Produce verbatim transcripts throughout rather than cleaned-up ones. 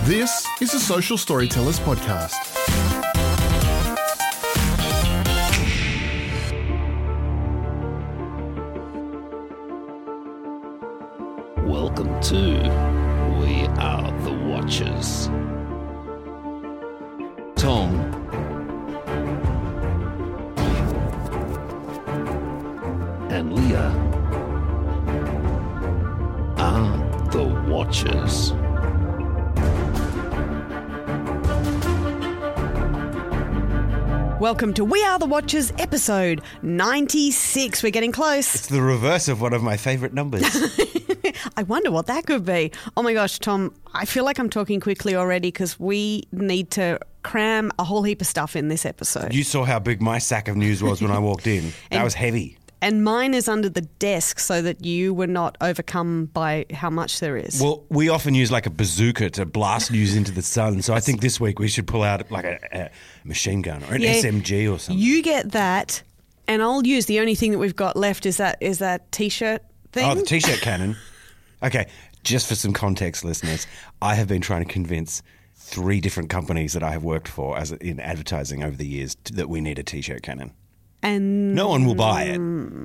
This is a Social Storytellers podcast. Welcome to We Are the Watchers. Tom and Leah are the Watchers. Welcome to We Are the Watchers, episode ninety-six. We're getting close. It's the reverse of one of my favourite numbers. I wonder what that could be. Oh my gosh, Tom, I feel like I'm talking quickly already because we need to cram a whole heap of stuff in this episode. You saw how big my sack of news was when I walked in. That And- was heavy. And mine is under the desk so that you were not overcome by how much there is. Well, we often use like a bazooka to blast news into the sun. So I think this week we should pull out like a, a machine gun or an Yeah. S M G or something. You get that, and I'll use the only thing that we've got left is that is that T-shirt thing. Oh, the T-shirt cannon. Okay, just for some context, listeners, I have been trying to convince three different companies that I have worked for as in advertising over the years t- that we need a T-shirt cannon. And No one will buy it.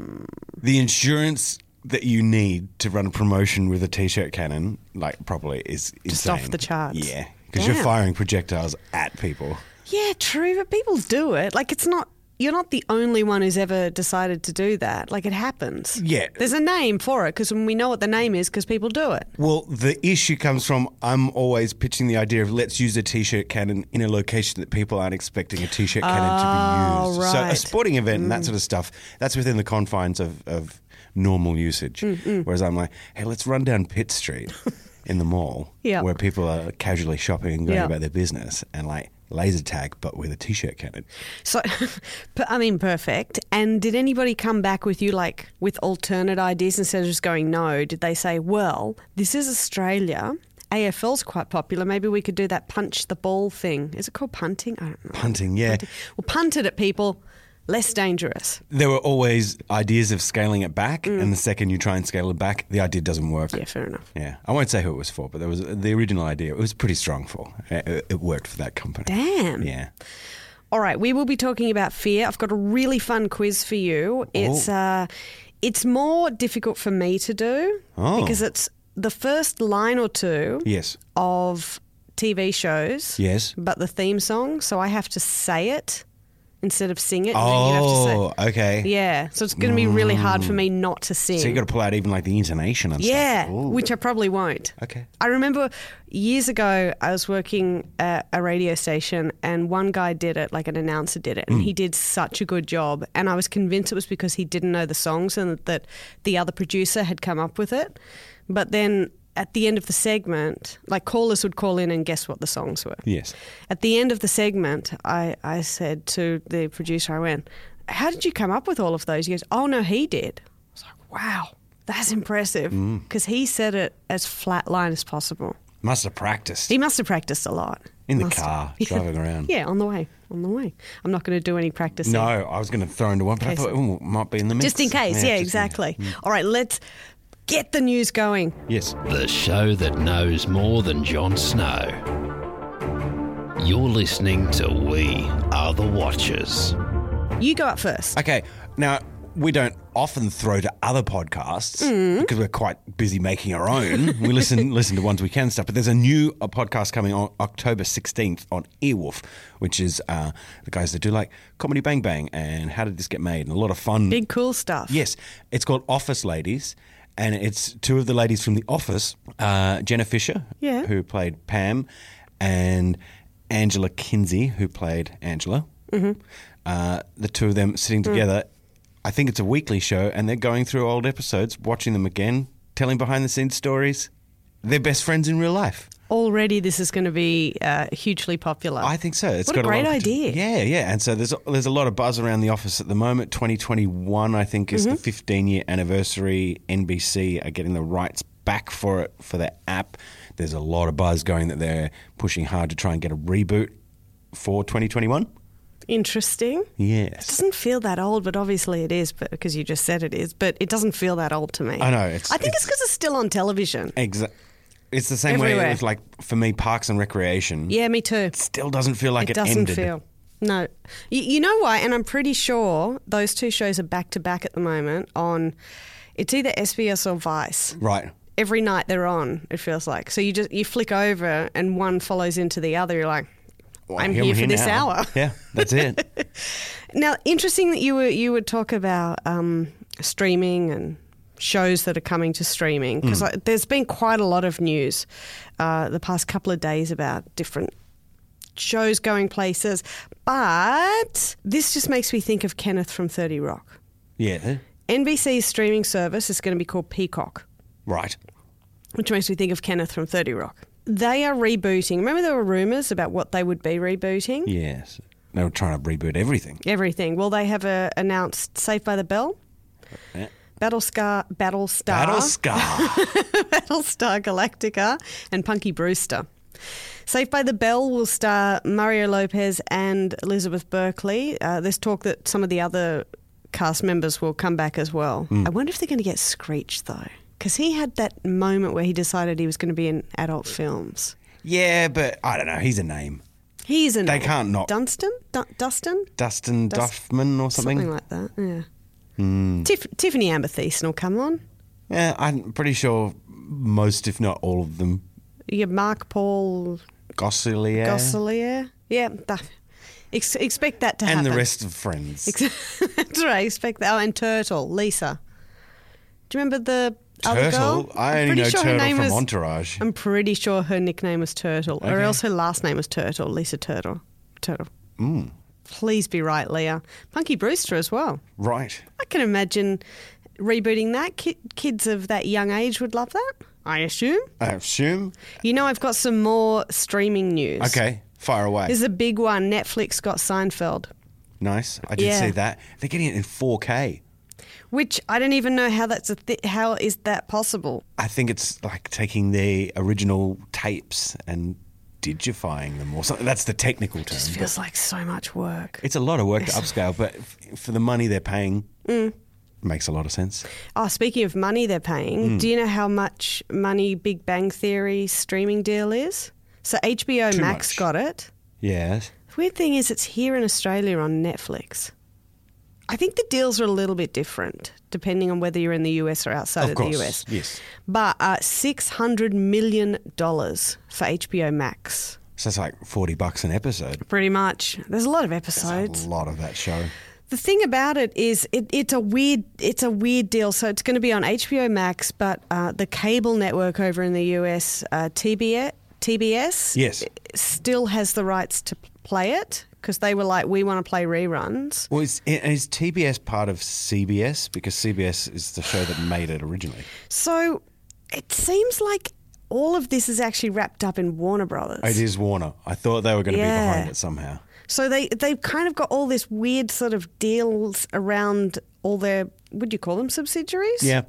The insurance that you need to run a promotion with a T-shirt cannon, like properly, is Just insane. off the charts. Yeah, because you're Damn. firing projectiles at people. Yeah, true, but people do it. Like, it's not, you're not the only one who's ever decided to do that. Like, it happens. Yeah. There's a name for it because we know what the name is because people do it. Well, the issue comes from I'm always pitching the idea of let's use a T-shirt cannon in a location that people aren't expecting a T-shirt cannon to be used. So a right. sporting event and that sort of stuff, that's within the confines of, of normal usage. Whereas I'm like, hey, let's run down Pitt Street in the mall Yeah. where people are casually shopping and going Yeah. about their business and like laser tag but with a T-shirt cannon. So, but, I mean, perfect. And did anybody come back with you, like, with alternate ideas instead of just going no? Did they say, well, this is Australia. A F L's quite popular. Maybe we could do that punch the ball thing. Is it called punting? I don't know. Punting, yeah. Well, punt it at people. Less dangerous. There were always ideas of scaling it back, and the second you try and scale it back, the idea doesn't work. Yeah, fair enough. Yeah, I won't say who it was for, but there was the original idea. It was pretty strong for. It, it worked for that company. Damn. Yeah. All right, we will be talking about fear. I've got a really fun quiz for you. It's Oh. uh, it's more difficult for me to do Oh. because it's the first line or two Yes. of T V shows. Yes. But the theme song, so I have to say it instead of sing it. and then you have to say- Oh, okay. yeah. So it's going to be really hard for me not to sing. So you got to pull out even like the intonation and Yeah, stuff. Ooh. which I probably won't. Okay. I remember years ago I was working at a radio station and one guy did it, like an announcer did it, and he did such a good job. And I was convinced it was because he didn't know the songs and that the other producer had come up with it. But then at the end of the segment, like callers would call in and guess what the songs were. Yes. At the end of the segment, I, I said to the producer, I went, how did you come up with all of those? He goes, oh, no, he did. I was like, wow, that's impressive. Because he said it as flat line as possible. Must have practiced. He must have practiced a lot. In the Must have. car, driving around. Yeah, on the way, on the way. I'm not going to do any practicing. No, I was going to throw into one, but I Case- thought oh, it might be in the mix. Just in case, yeah, just in- exactly. All right, let's get the news going. Yes. The show that knows more than Jon Snow. You're listening to We Are the Watchers. You go up first. Okay. Now, we don't often throw to other podcasts Mm. because we're quite busy making our own. We listen listen to ones we can stuff. But there's a new uh, podcast coming on October sixteenth on Earwolf, which is uh, the guys that do like Comedy Bang Bang and How Did This Get Made and a lot of fun. Big cool stuff. Yes. It's called Office Ladies. And it's two of the ladies from The Office, uh, Jenna Fisher, Yeah. who played Pam, and Angela Kinsey, who played Angela. Mm-hmm. Uh, the two of them sitting together. I think it's a weekly show, and they're going through old episodes, watching them again, telling behind-the-scenes stories. They're best friends in real life. Already this is going to be uh, hugely popular. I think so. It's What got a great lot of, idea. Yeah, yeah. And so there's there's a lot of buzz around The Office at the moment. twenty twenty-one, I think, is Mm-hmm. the fifteen-year anniversary. N B C are getting the rights back for it, for their app. There's a lot of buzz going that they're pushing hard to try and get a reboot for twenty twenty-one. Interesting. Yes. Doesn't feel that old, but obviously it is, but because you just said it is. But it doesn't feel that old to me. I know, it's- I think it's it's- because it's still on television. Exactly. It's the same Everywhere. way with, like, for me, Parks and Recreation. Yeah, me too. Still doesn't feel like it, It doesn't ended. feel. No. You, you know why? And I'm pretty sure those two shows are back to back at the moment on, it's either S B S or Vice. Right. Every night they're on, it feels like. So you just you flick over and one follows into the other. You're like, Well, I'm here for this now. hour. Yeah, that's it. Now, interesting that you were you would talk about um, streaming and shows that are coming to streaming, because Mm. there's been quite a lot of news uh, the past couple of days about different shows going places. But this just makes me think of Kenneth from thirty Rock. Yeah. N B C's streaming service is going to be called Peacock, Right. which makes me think of Kenneth from thirty Rock. They are rebooting. Remember there were rumours about what they would be rebooting? Yes. They were trying to reboot everything. Everything. Well, they have uh, announced Saved by the Bell, Yeah. Battlestar, Battlestar, Battlescar. Battlestar Galactica, and Punky Brewster. Saved by the Bell will star Mario Lopez and Elizabeth Berkley. Uh, there's talk that some of the other cast members will come back as well. Mm. I wonder if they're going to get Screech, though, because he had that moment where he decided he was going to be in adult films. Yeah, but I don't know. He's a name. He's in. They can't not- Dunstan, Du- Dustin, Dustin Dust- Duffman or something. something like that. Yeah. Mm. Tiff- Tiffany Amber Thiessen will come on. Yeah, I'm pretty sure most, if not all of them. Yeah, Mark Paul Gosselier. Gosselier. Yeah, that, ex- expect that to happen. And the rest of Friends. That's right. Expect that. Oh, and Turtle, Lisa. Do you remember the other Turtle? girl? I I'm only pretty know sure her Turtle name from was, Entourage. I'm pretty sure her nickname was Turtle, or Okay. else her last name was Turtle, Lisa Turtle. Turtle. Mm. Please be right, Leah. Punky Brewster as well. Right. I can imagine rebooting that. Ki- kids of that young age would love that, I assume. I assume. You know, I've got some more streaming news. Okay, fire away. There's a big one. Netflix got Seinfeld, Nice. I did Yeah. see that. They're getting it in four K. which I don't even know how that's a th- how is that possible? I think it's like taking the original tapes and digifying them or something. That's the technical term. It just but feels like so much work. it's a lot of work to upscale, but f- for the money they're paying, Mm. makes a lot of sense. Oh, speaking of money they're paying, Mm. do you know how much money Big Bang Theory streaming deal is? So H B O Too Max much. got it. Yes. The weird thing is it's here in Australia on Netflix. I think the deals are a little bit different depending on whether you're in the U S or outside Of of, course. the U S. Yes. But uh, six hundred million dollars for H B O Max. So it's like forty bucks an episode. Pretty much. There's a lot of That's episodes. a lot of that show. The thing about it is, it, it's a weird, it's a weird deal. So it's going to be on H B O Max, but uh, the cable network over in the U S, uh, T B S, T B S, Yes. still has the rights to play it because they were like, we want to play reruns. Well, is, is T B S part of C B S? Because C B S is the show that made it originally. So it seems like all of this is actually wrapped up in Warner Brothers. It is Warner. I thought they were going to Yeah. be behind it somehow. So they they've kind of got all this weird sort of deals around all their, would you call them subsidiaries? Yeah.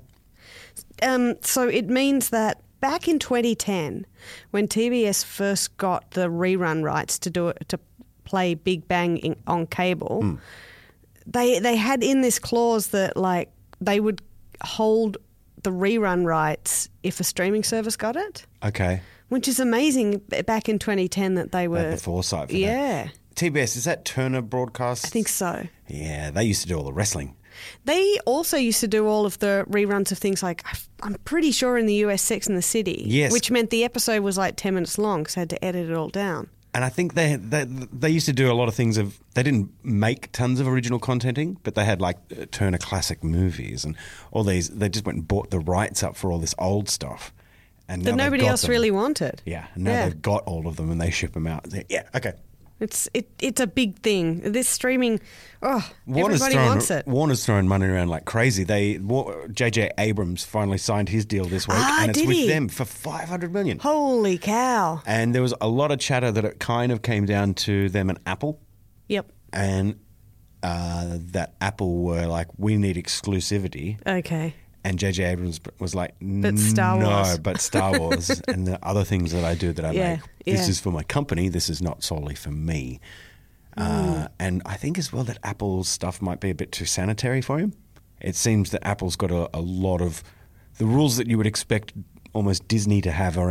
Um, so it means that back in twenty ten, when T B S first got the rerun rights to do it to play Big Bang in, on cable, Mm. they they had in this clause that like they would hold the rerun rights if a streaming service got it, Okay. which is amazing. b- Back in twenty ten, that they They were had the foresight for that. yeah, T B S, is that Turner Broadcast? I think so. Yeah, they used to do all the wrestling. They also used to do all of the reruns of things like, I'm pretty sure in the U S, Sex and the City. Yes. Which meant the episode was like ten minutes long because I had to edit it all down. And I think they, they they used to do a lot of things of, they didn't make tons of original contenting, but they had like uh, Turner Classic Movies and all these, they just went and bought the rights up for all this old stuff. And That now they've nobody got else them. really wanted. Yeah, now Yeah. they've got all of them and they ship them out. They- Yeah, okay. It's it, it's a big thing. This streaming, oh, Warner's everybody throwing, wants it. Warner's throwing money around like crazy. They J J Abrams finally signed his deal this week, Ah, and it's did with he? them for five hundred million. Holy cow. And there was a lot of chatter that it kind of came down to them and Apple, Yep. and uh, that Apple were like, we need exclusivity. Okay. And J J Abrams was like, But Star no, Wars." but Star Wars and the other things that I do that I Yeah, make. This yeah. is for my company. This is not solely for me. Mm. Uh, and I think as well that Apple's stuff might be a bit too sanitary for him. It seems that Apple's got a, a lot of the rules that you would expect almost Disney to have around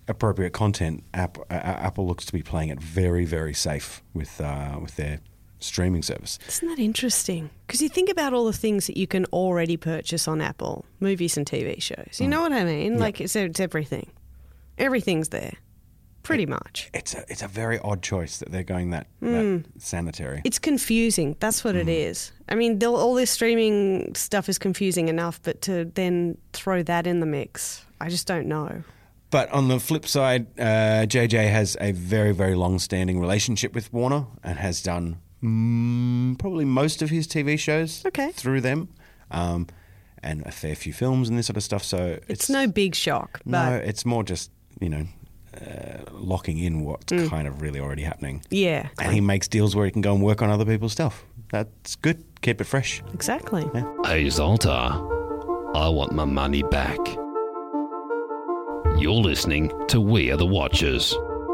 appropriate content, Apple, uh, Apple looks to be playing it very, very safe with uh, with their streaming service. Isn't that interesting? Because you think about all the things that you can already purchase on Apple, movies and T V shows. You mm. know what I mean? Yep. Like it's, it's everything. Everything's there, pretty it, much. It's a it's a very odd choice that they're going that, mm. that sanitary. It's confusing. That's what mm. it is. I mean, all this streaming stuff is confusing enough, but to then throw that in the mix, I just don't know. But on the flip side, uh, J J has a very, very long-standing relationship with Warner and has done Mm, probably most of his T V shows okay. through them, um, and a fair few films and this sort of stuff. So it's, it's no big shock. But no, it's more just you know uh, locking in what's mm. kind of really already happening. Yeah, and he makes deals where he can go and work on other people's stuff. That's good. Keep it fresh. Exactly. Yeah. Hey Zoltar, I want my money back. You're listening to We Are the Watchers.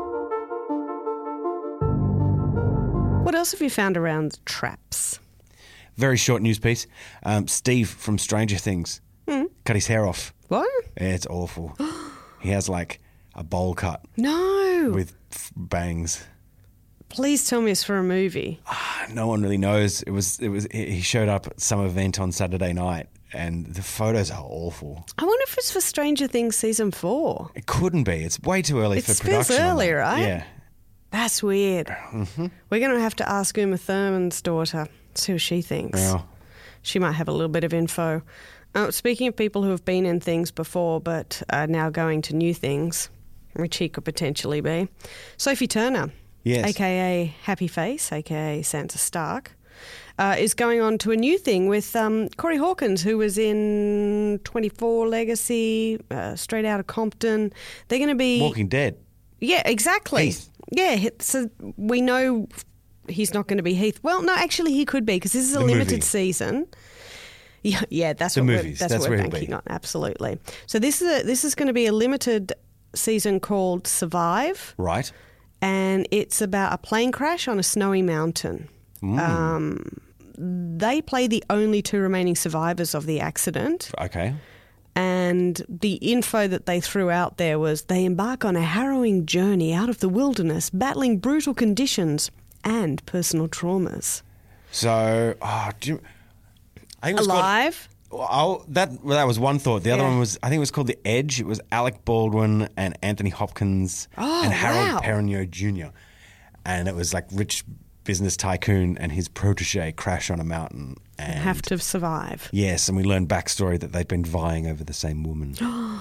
What else have you found around traps? Very short news piece. Um, Steve from Stranger Things mm. cut his hair off. What? Yeah, it's awful. He has like a bowl cut. No. With f- bangs. Please tell me it's for a movie. Ah, no one really knows. It was. It was. He showed up at some event on Saturday night, and the photos are awful. I wonder if it's for Stranger Things season four. It couldn't be. It's way too early it for production. It feels early, right? Yeah. That's weird. Mm-hmm. We're going to have to ask Uma Thurman's daughter, see what she thinks. Yeah. She might have a little bit of info. Uh, speaking of people who have been in things before but are now going to new things, which he could potentially be, Sophie Turner, yes. a k a. Happy Face, a k a. Sansa Stark, uh, is going on to a new thing with um, Corey Hawkins, who was in twenty-four Legacy, uh, Straight Outta Compton. They're going to be... Walking Dead. Yeah, exactly. Heath. Yeah, so we know he's not going to be Heath. Well, no, actually he could be because this is a the limited movie. season. Yeah, yeah, that's the what movies. we're, that's that's what we're where banking on. Absolutely. So this is a, this is going to be a limited season called Survive. Right. And it's about a plane crash on a snowy mountain. Mm. Um, they play the only two remaining survivors of the accident. Okay. And the info that they threw out there was they embark on a harrowing journey out of the wilderness, battling brutal conditions and personal traumas. So, oh, do you, I think it was Alive? Called, oh, that well, that was one thought. The other Yeah. one was, I think it was called The Edge. It was Alec Baldwin and Anthony Hopkins Oh, and Harold wow. Perrineau Junior And it was like rich business tycoon and his protege crash on a mountain. And Have to survive. Yes, and we learned backstory that they'd been vying over the same woman.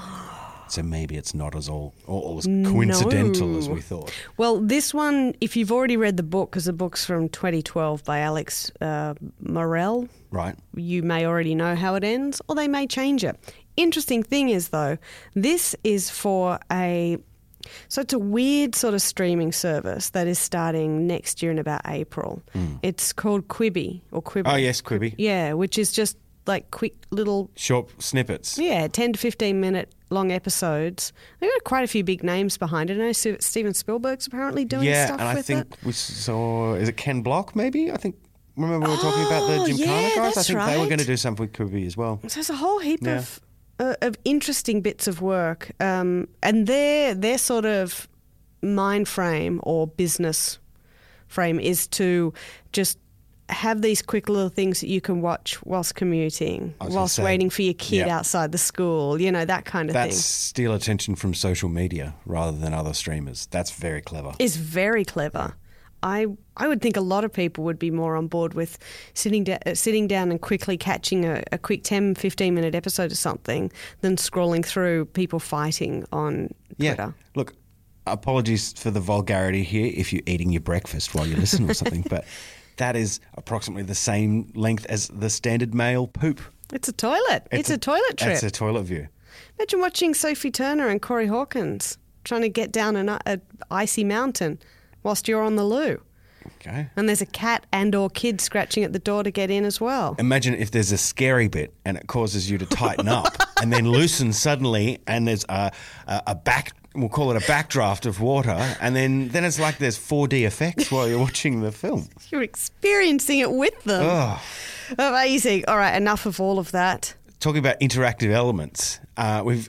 So maybe it's not as all, all as coincidental No. as we thought. Well, this one, if you've already read the book, because the book's from twenty twelve by Alex uh, Morel, Right. you may already know how it ends, or they may change it. Interesting thing is, though, this is for a... So it's a weird sort of streaming service that is starting next year in about April. Mm. It's called Quibi or Quibi. Oh, yes, Quibi. Yeah, which is just like quick little... Short snippets. Yeah, ten to fifteen minute long episodes. They've got quite a few big names behind it. I know Steven Spielberg's apparently doing yeah, stuff and I with think it. we saw... Is it Ken Block, maybe? I think... Remember we were talking about the Oh, Gymkhana yeah, guys? I that's think they were right. going to do something with Quibi as well. So there's a whole heap Yeah. of uh, of interesting bits of work, um, and their their sort of mind frame or business frame is to just have these quick little things that you can watch whilst commuting, I was gonna whilst say, waiting for your kid yeah. outside the school, you know, that kind of That's thing. steal attention from social media rather than other streamers. That's very clever. Is very clever. I I would think a lot of people would be more on board with sitting, da- uh, sitting down and quickly catching a, a quick ten, fifteen minute episode of something than scrolling through people fighting on Yeah. Twitter. Look, apologies for the vulgarity here if you're eating your breakfast while you listen or something, but that is approximately the same length as the standard male poop. It's a toilet. It's, a, toilet trip. It's a toilet view. Imagine watching Sophie Turner and Corey Hawkins trying to get down an a icy mountain whilst you're on the loo. Okay. And there's a cat and or kid scratching at the door to get in as well. Imagine if there's a scary bit and it causes you to tighten up and then loosen suddenly and there's a, a, a back, we'll call it a backdraft of water, and then, then it's like there's four D effects while you're watching the film. You're experiencing it with them. Oh. Amazing. All right, enough of all of that. Talking about interactive elements, uh, we've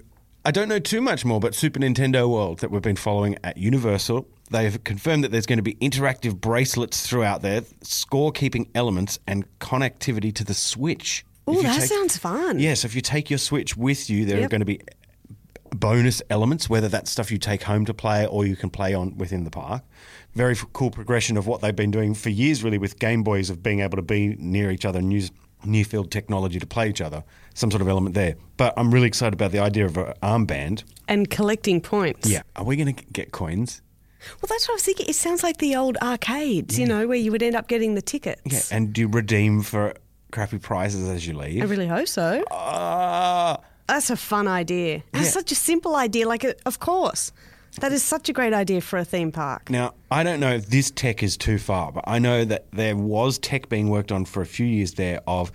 I don't know too much more, but Super Nintendo World that we've been following at Universal, they've confirmed that there's going to be interactive bracelets throughout there, score-keeping elements, and connectivity to the Switch. Oh, If you that take- sounds fun. Yeah, so if you take your Switch with you, there are Yep. going to be bonus elements, whether that's stuff you take home to play or you can play on within the park. Very f- cool progression of what they've been doing for years, really, with Game Boys, of being able to be near each other and use near-field technology to play each other. Some sort of element there. But I'm really excited about the idea of an armband. And collecting points. Yeah. Are we going to get coins? Well, that's what I was thinking. It sounds like the old arcades, you know, where you would end up getting the tickets. Yeah. And do you redeem for crappy prices as you leave? I really hope so. Ah. That's a fun idea. That's Yeah. such a simple idea. Like, uh, of course. That is such a great idea for a theme park. Now, I don't know if this tech is too far, but I know that there was tech being worked on for a few years there of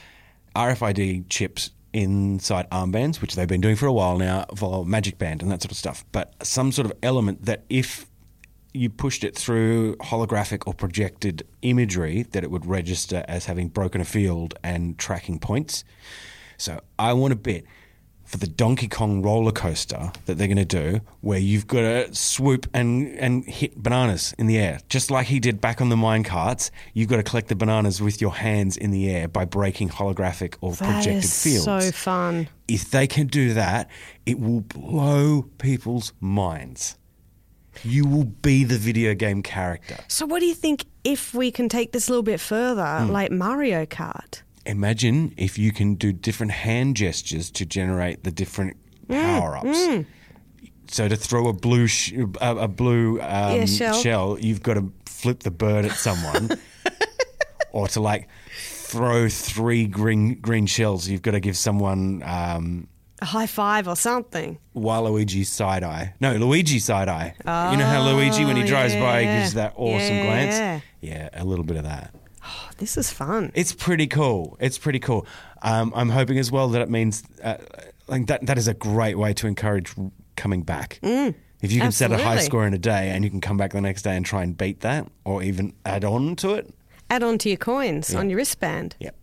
R F I D chips inside armbands, which they've been doing for a while now, for Magic Band and that sort of stuff. But some sort of element that if you pushed it through holographic or projected imagery, that it would register as having broken a field and tracking points. So I want to bet for the Donkey Kong roller coaster that they're going to do, where you've got to swoop and, and hit bananas in the air. Just like he did back on the mine carts, you've got to collect the bananas with your hands in the air by breaking holographic or That projected is fields. so fun. If they can do that, it will blow people's minds. You will be the video game character. So what do you think if we can take this a little bit further, Hmm. like Mario Kart? Imagine if you can do different hand gestures to generate the different power-ups. So to throw a blue sh- a, a blue um, Yeah, shell. shell, you've got to flip the bird at someone, or to like throw three green green shells, you've got to give someone um, A high five or something. Waluigi side eye. No, Luigi side eye. You know how Luigi, when he drives by, he yeah. gives that awesome Yeah. glance. Yeah, a little bit of that. Oh, this is fun. It's pretty cool. It's pretty cool. Um, I'm hoping as well that it means uh, like that. That is a great way to encourage coming back. Mm, if you can set a high absolutely. score in a day and you can come back the next day and try and beat that, or even add on to it. Add on to your coins on your wristband. Yep.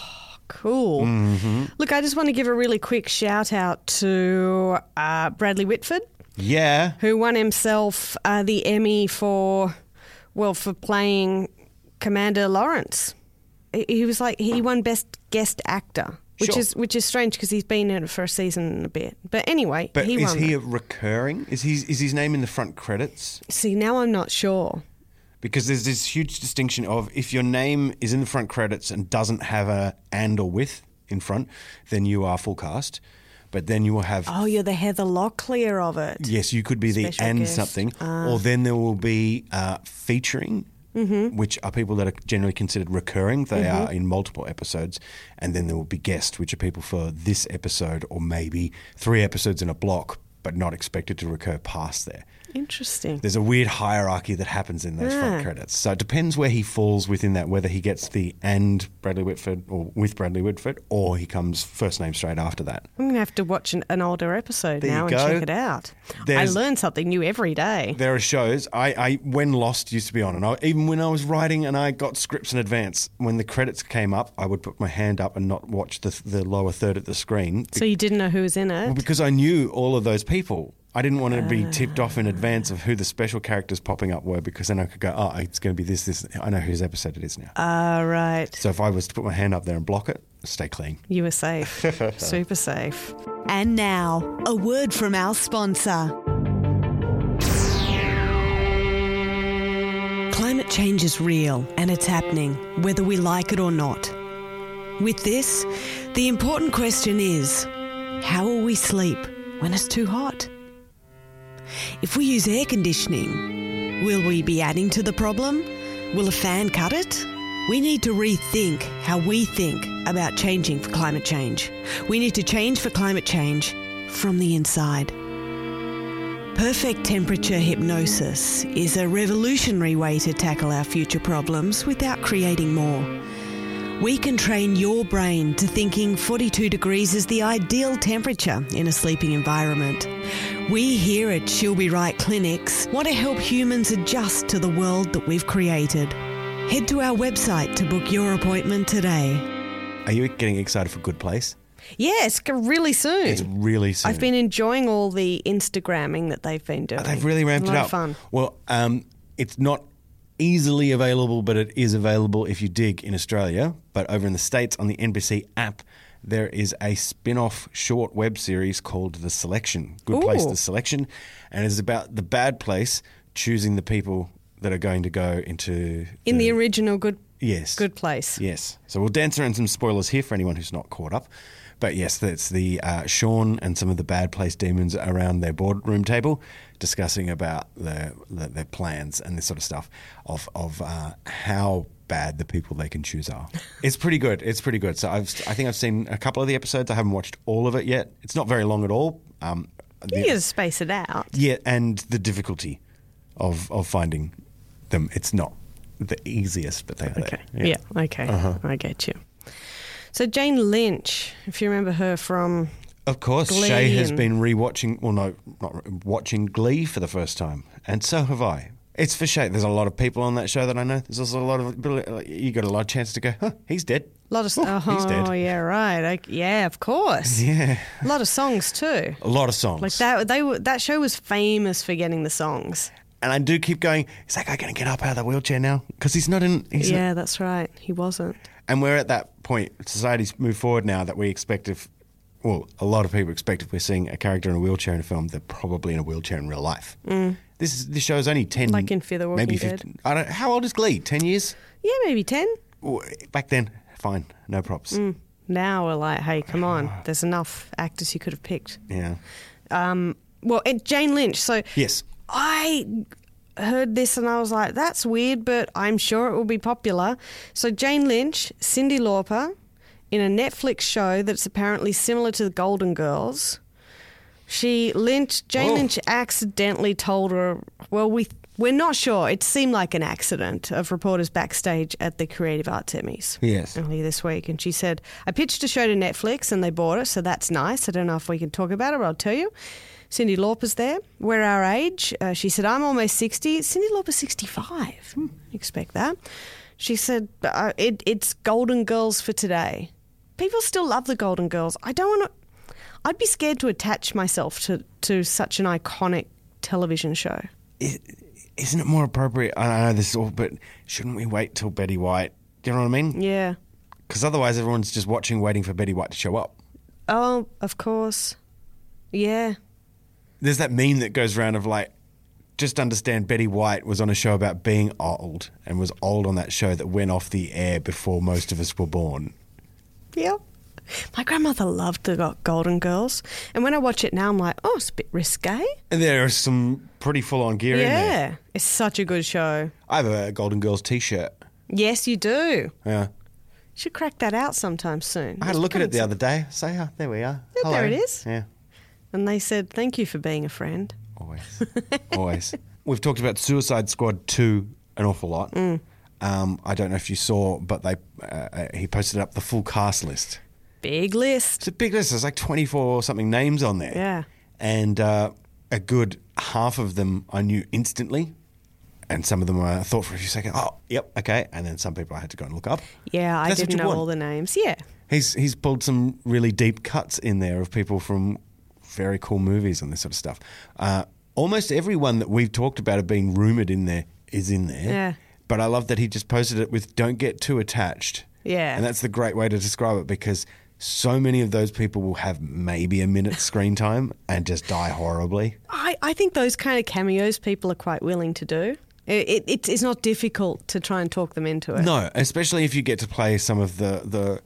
Cool. Mm-hmm. Look, I just want to give a really quick shout out to uh, Bradley Whitford, Yeah. who won himself uh, the Emmy for, well, for playing Commander Lawrence. He he was like he won Best Guest Actor, which Sure. is which is strange because he's been in it for a season and a bit. But anyway, But he is won. he that. a recurring? Is he is his name in the front credits? See, now I'm not sure. Because there's this huge distinction of if your name is in the front credits and doesn't have a and or with in front, then you are full cast. But then you will have Oh, you're the Heather Locklear of it. yes, you could be the Special and guest. something, Ah. or then there will be uh, featuring, Mm-hmm. which are people that are generally considered recurring. They are in multiple episodes, and then there will be guest, which are people for this episode or maybe three episodes in a block, but not expected to recur past there. Interesting. There's a weird hierarchy that happens in those front Yeah. credits. So it depends where he falls within that, whether he gets the and Bradley Whitford or with Bradley Whitford, or he comes first name straight after that. I'm going to have to watch an, an older episode There now you and go. check it out. There's- I learn something new every day. There are shows I, I when Lost used to be on, and I, even when I was writing and I got scripts in advance, when the credits came up, I would put my hand up and not watch the the lower third of the screen. So you didn't know who was in it? Well, because I knew all of those people. I didn't want to be tipped off in advance of who the special characters popping up were, because then I could go, oh, it's going to be this, this. I know whose episode it is now. Ah, right. So if I was to put my hand up there and block it, stay clean. You were safe. Super safe. And now, a word from our sponsor. Climate change is real and it's happening, whether we like it or not. With this, the important question is, how will we sleep when it's too hot? If we use air conditioning, will we be adding to the problem? Will a fan cut it? We need to rethink how we think about changing for climate change. We need to change for climate change from the inside. Perfect temperature hypnosis is a revolutionary way to tackle our future problems without creating more. We can train your brain to thinking forty-two degrees is the ideal temperature in a sleeping environment. We here at She'll Be Right Clinics want to help humans adjust to the world that we've created. Head to our website to book your appointment today. Are you getting excited for Good Place? Yeah, it's g- really soon. It's really soon. I've been enjoying all the Instagramming that they've been doing. They've really ramped a it lot up. Of fun. Well, um, it's not easily available, but it is available if you dig in Australia. But over in the States on the N B C app, there is a spin-off short web series called The Selection. Good Place, Ooh. The Selection. And it's about the bad place choosing the people that are going to go into... In the original Good Yes. Good Place. Yes. So we'll dance around some spoilers here for anyone who's not caught up. But yes, that's the uh, Sean and some of the bad place demons around their boardroom table discussing about their, their, their plans and this sort of stuff of, of uh, how bad the people they can choose are. It's pretty good. It's pretty good. So I've, I think I've seen a couple of the episodes. I haven't watched all of it yet. It's not very long at all. Um, the, You got to space it out. yeah, and the difficulty of, of finding them. It's not the easiest, but they are Okay. there. Yeah, okay. Uh-huh. I get you. So Jane Lynch, if you remember her from... Of course, Glee Shay has and- been rewatching, well, no, not re- watching Glee for the first time, and so have I. It's for Shay. There's a lot of people on that show that I know. There's also a lot of, you got a lot of chance to go, huh, he's dead. A lot of... Oh, he's dead. Oh, yeah, right. Okay, yeah, of course. Yeah. A lot of songs too. A lot of songs. Like that, they were, that show was famous for getting the songs. And I do keep going, is that guy going to get up out of the wheelchair now? Because he's not in... He's yeah, not, that's right. He wasn't. and we're at that point, society's moved forward now that we expect if, well, a lot of people expect if we're seeing a character in a wheelchair in a film, they're probably in a wheelchair in real life. Mm. This is this show is only ten... Like in Fear the Walking maybe Dead. fifteen. I don't, how old is Glee? ten years? Yeah, maybe ten. Well, back then, fine, no props. Mm. Now we're like, hey, come on. There's enough actors you could have picked. Yeah. Um, well, and Jane Lynch. So Yes. I heard this and I was like, that's weird, but I'm sure it will be popular. So Jane Lynch, Cyndi Lauper, in a Netflix show that's apparently similar to the Golden Girls. She Lynch Jane Oh. Lynch accidentally told her, well, we we're not sure. It seemed like an accident of reporters backstage at the Creative Arts Emmys. Yes. Earlier this week, and she said, I pitched a show to Netflix and they bought it, so that's nice. I don't know if we can talk about it, but I'll tell you. Cyndi Lauper's there. We're our age. Uh, she said, I'm almost sixty. Cyndi Lauper's sixty-five. Hmm. Expect that. She said, uh, it, it's Golden Girls for today. People still love the Golden Girls. I don't want to... I'd be scared to attach myself to, to such an iconic television show. Is, isn't it more appropriate? I know this is all, but shouldn't we wait till Betty White? Do you know what I mean? Yeah. Because otherwise everyone's just watching, waiting for Betty White to show up. Oh, of course. Yeah. There's that meme that goes around of like, just understand Betty White was on a show about being old and was old on that show that went off the air before most of us were born. Yep. My grandmother loved the Go- Golden Girls. And when I watch it now, I'm like, oh, it's a bit risque. And there is some pretty full-on gear in there. Yeah. It's such a good show. I have a Golden Girls t-shirt. Yes, you do. Yeah. Should crack that out sometime soon. I had a look at it the other day. Say, oh, there we are. Yeah, Hello. there it is. Yeah. And they said, thank you for being a friend. Always. Always. We've talked about Suicide Squad two an awful lot. Mm. Um, I don't know if you saw, but they uh, he posted up the full cast list. Big list. It's a big list. There's like twenty-four or something names on there. Yeah. And uh, a good half of them I knew instantly. And some of them I thought for a few seconds, oh, yep, okay. And then some people I had to go and look up. Yeah, I That's what didn't you know want. all the names. Yeah. He's he's pulled some really deep cuts in there of people from very cool movies and this sort of stuff. Uh, almost everyone that we've talked about have been rumoured in there is in there. Yeah. But I love that he just posted it with "Don't get too attached." Yeah. And that's the great way to describe it because so many of those people will have maybe a minute screen time and just die horribly. I, I think those kind of cameos people are quite willing to do. It, it, it's, it's not difficult to try and talk them into it. No, especially if you get to play some of the the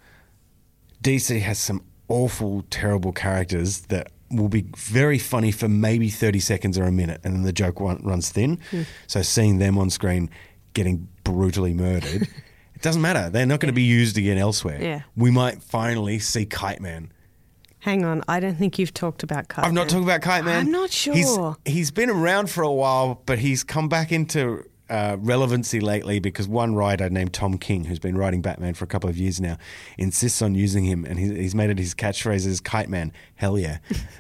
D C has some awful, terrible characters that will be very funny for maybe thirty seconds or a minute, and then the joke run, runs thin. Mm. So seeing them on screen getting brutally murdered, it doesn't matter. They're not going to be used again elsewhere. Yeah. We might finally see Kite Man. Hang on, I don't think you've talked about Kite I've not Man. talked about Kite Man. I'm not sure. He's, he's been around for a while, but he's come back into uh, relevancy lately because one writer named Tom King, who's been writing Batman for a couple of years now, insists on using him, and he's, he's made it his catchphrase is Kite Man, hell yeah.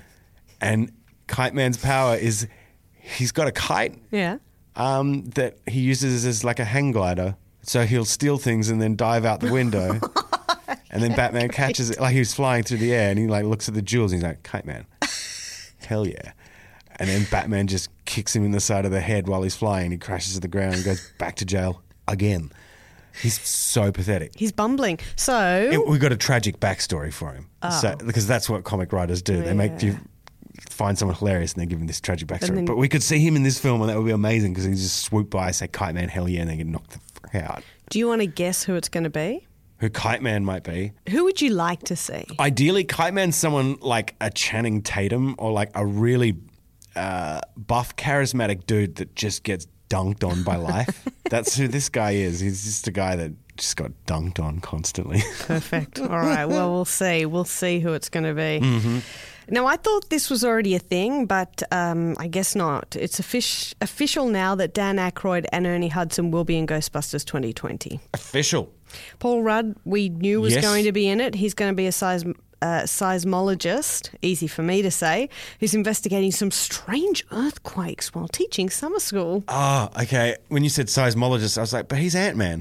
And Kite Man's power is he's got a kite Yeah. um, that he uses as like a hang glider. So he'll steal things and then dive out the window And then Batman catches it, like he was flying through the air, and he like looks at the jewels and he's like, Kite Man. Hell yeah. And then Batman just kicks him in the side of the head while he's flying. He crashes to the ground and goes back to jail again. He's so pathetic. He's bumbling. So It- we've got a tragic backstory for him. So, because that's what comic writers do. They make Yeah. you find someone hilarious and they give him this tragic backstory. then- But we could see him in this film and that would be amazing because he just swoop by, say Kite Man, hell yeah, and then get knocked the fuck out. do you want to guess who it's going to be? Who Kite Man might be. Who would you like to see? Ideally, Kite Man's someone like a Channing Tatum or like a really uh, buff, charismatic dude that just gets dunked on by life. That's who this guy is. He's just a guy that just got dunked on constantly. Perfect. All right. Well, we'll see. We'll see who it's going to be. Mm-hmm. Now, I thought this was already a thing, but um, I guess not. It's offic- official now that Dan Aykroyd and Ernie Hudson will be in Ghostbusters twenty twenty. Official. Paul Rudd, we knew was Yes. going to be in it. He's going to be a seism- uh, seismologist, easy for me to say, who's investigating some strange earthquakes while teaching summer school. Oh, okay. When you said seismologist, I was like, but he's Ant-Man.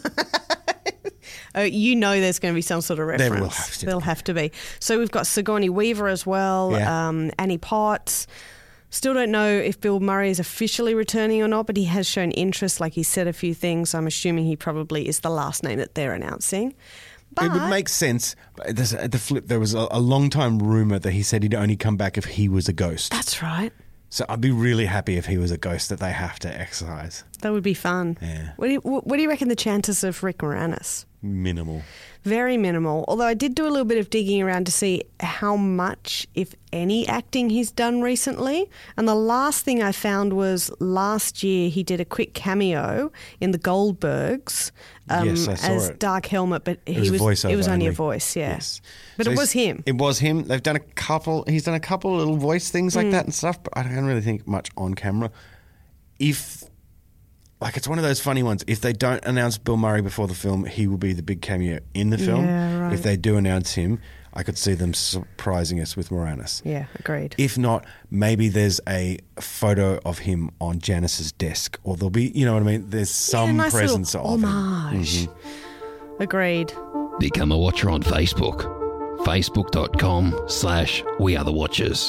Uh, you know there's going to be some sort of reference. There will have to There'll be. have to be. So we've got Sigourney Weaver as well, Yeah. um, Annie Potts. Still don't know if Bill Murray is officially returning or not, but he has shown interest. Like he said a few things. I'm assuming he probably is the last name that they're announcing. But It would make sense. But there's- at the flip, there was a, a long time rumor that he said he'd only come back if he was a ghost. that's right. So I'd be really happy if he was a ghost that they have to exercise. That would be fun. Yeah. What do you, what do you reckon the chances of Rick Moranis? Minimal. Very minimal. Although I did do a little bit of digging around to see how much, if any, acting he's done recently. And the last thing I found was last year he did a quick cameo in the Goldbergs um, Yes, I saw as it. Dark Helmet, but It he was a was voiceover it was only a only. voice, yeah. Yes. But So it he's- was him. It was him. They've done a couple. He's done a couple little voice things Hmm. like that and stuff, but I don't really think much on camera. If, like, it's one of those funny ones. If they don't announce Bill Murray before the film, he will be the big cameo in the film. Yeah, right. If they do announce him, I could see them surprising us with Moranis. Yeah, agreed. If not, maybe there's a photo of him on Janice's desk, or there'll be, you know what I mean? There's some yeah, nice presence little of him. homage. Agreed. Become a watcher on Facebook. Facebook.com slash We Are The Watchers.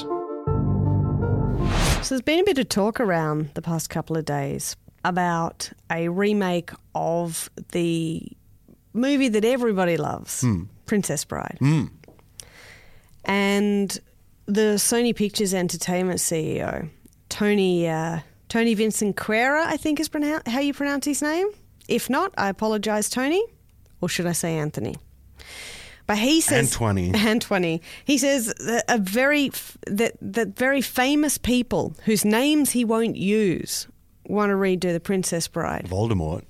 So there's been a bit of talk around the past couple of days about a remake of the movie that everybody loves, Princess Bride. And the Sony Pictures Entertainment C E O, Tony uh, Tony Vincent Quera, I think is pronoun- how you pronounce his name. If not, I apologise, Tony. Or should I say Anthony? But he says Antoine. Antoine. He says that a very f- that that very famous people whose names he won't use want to redo the Princess Bride. Voldemort.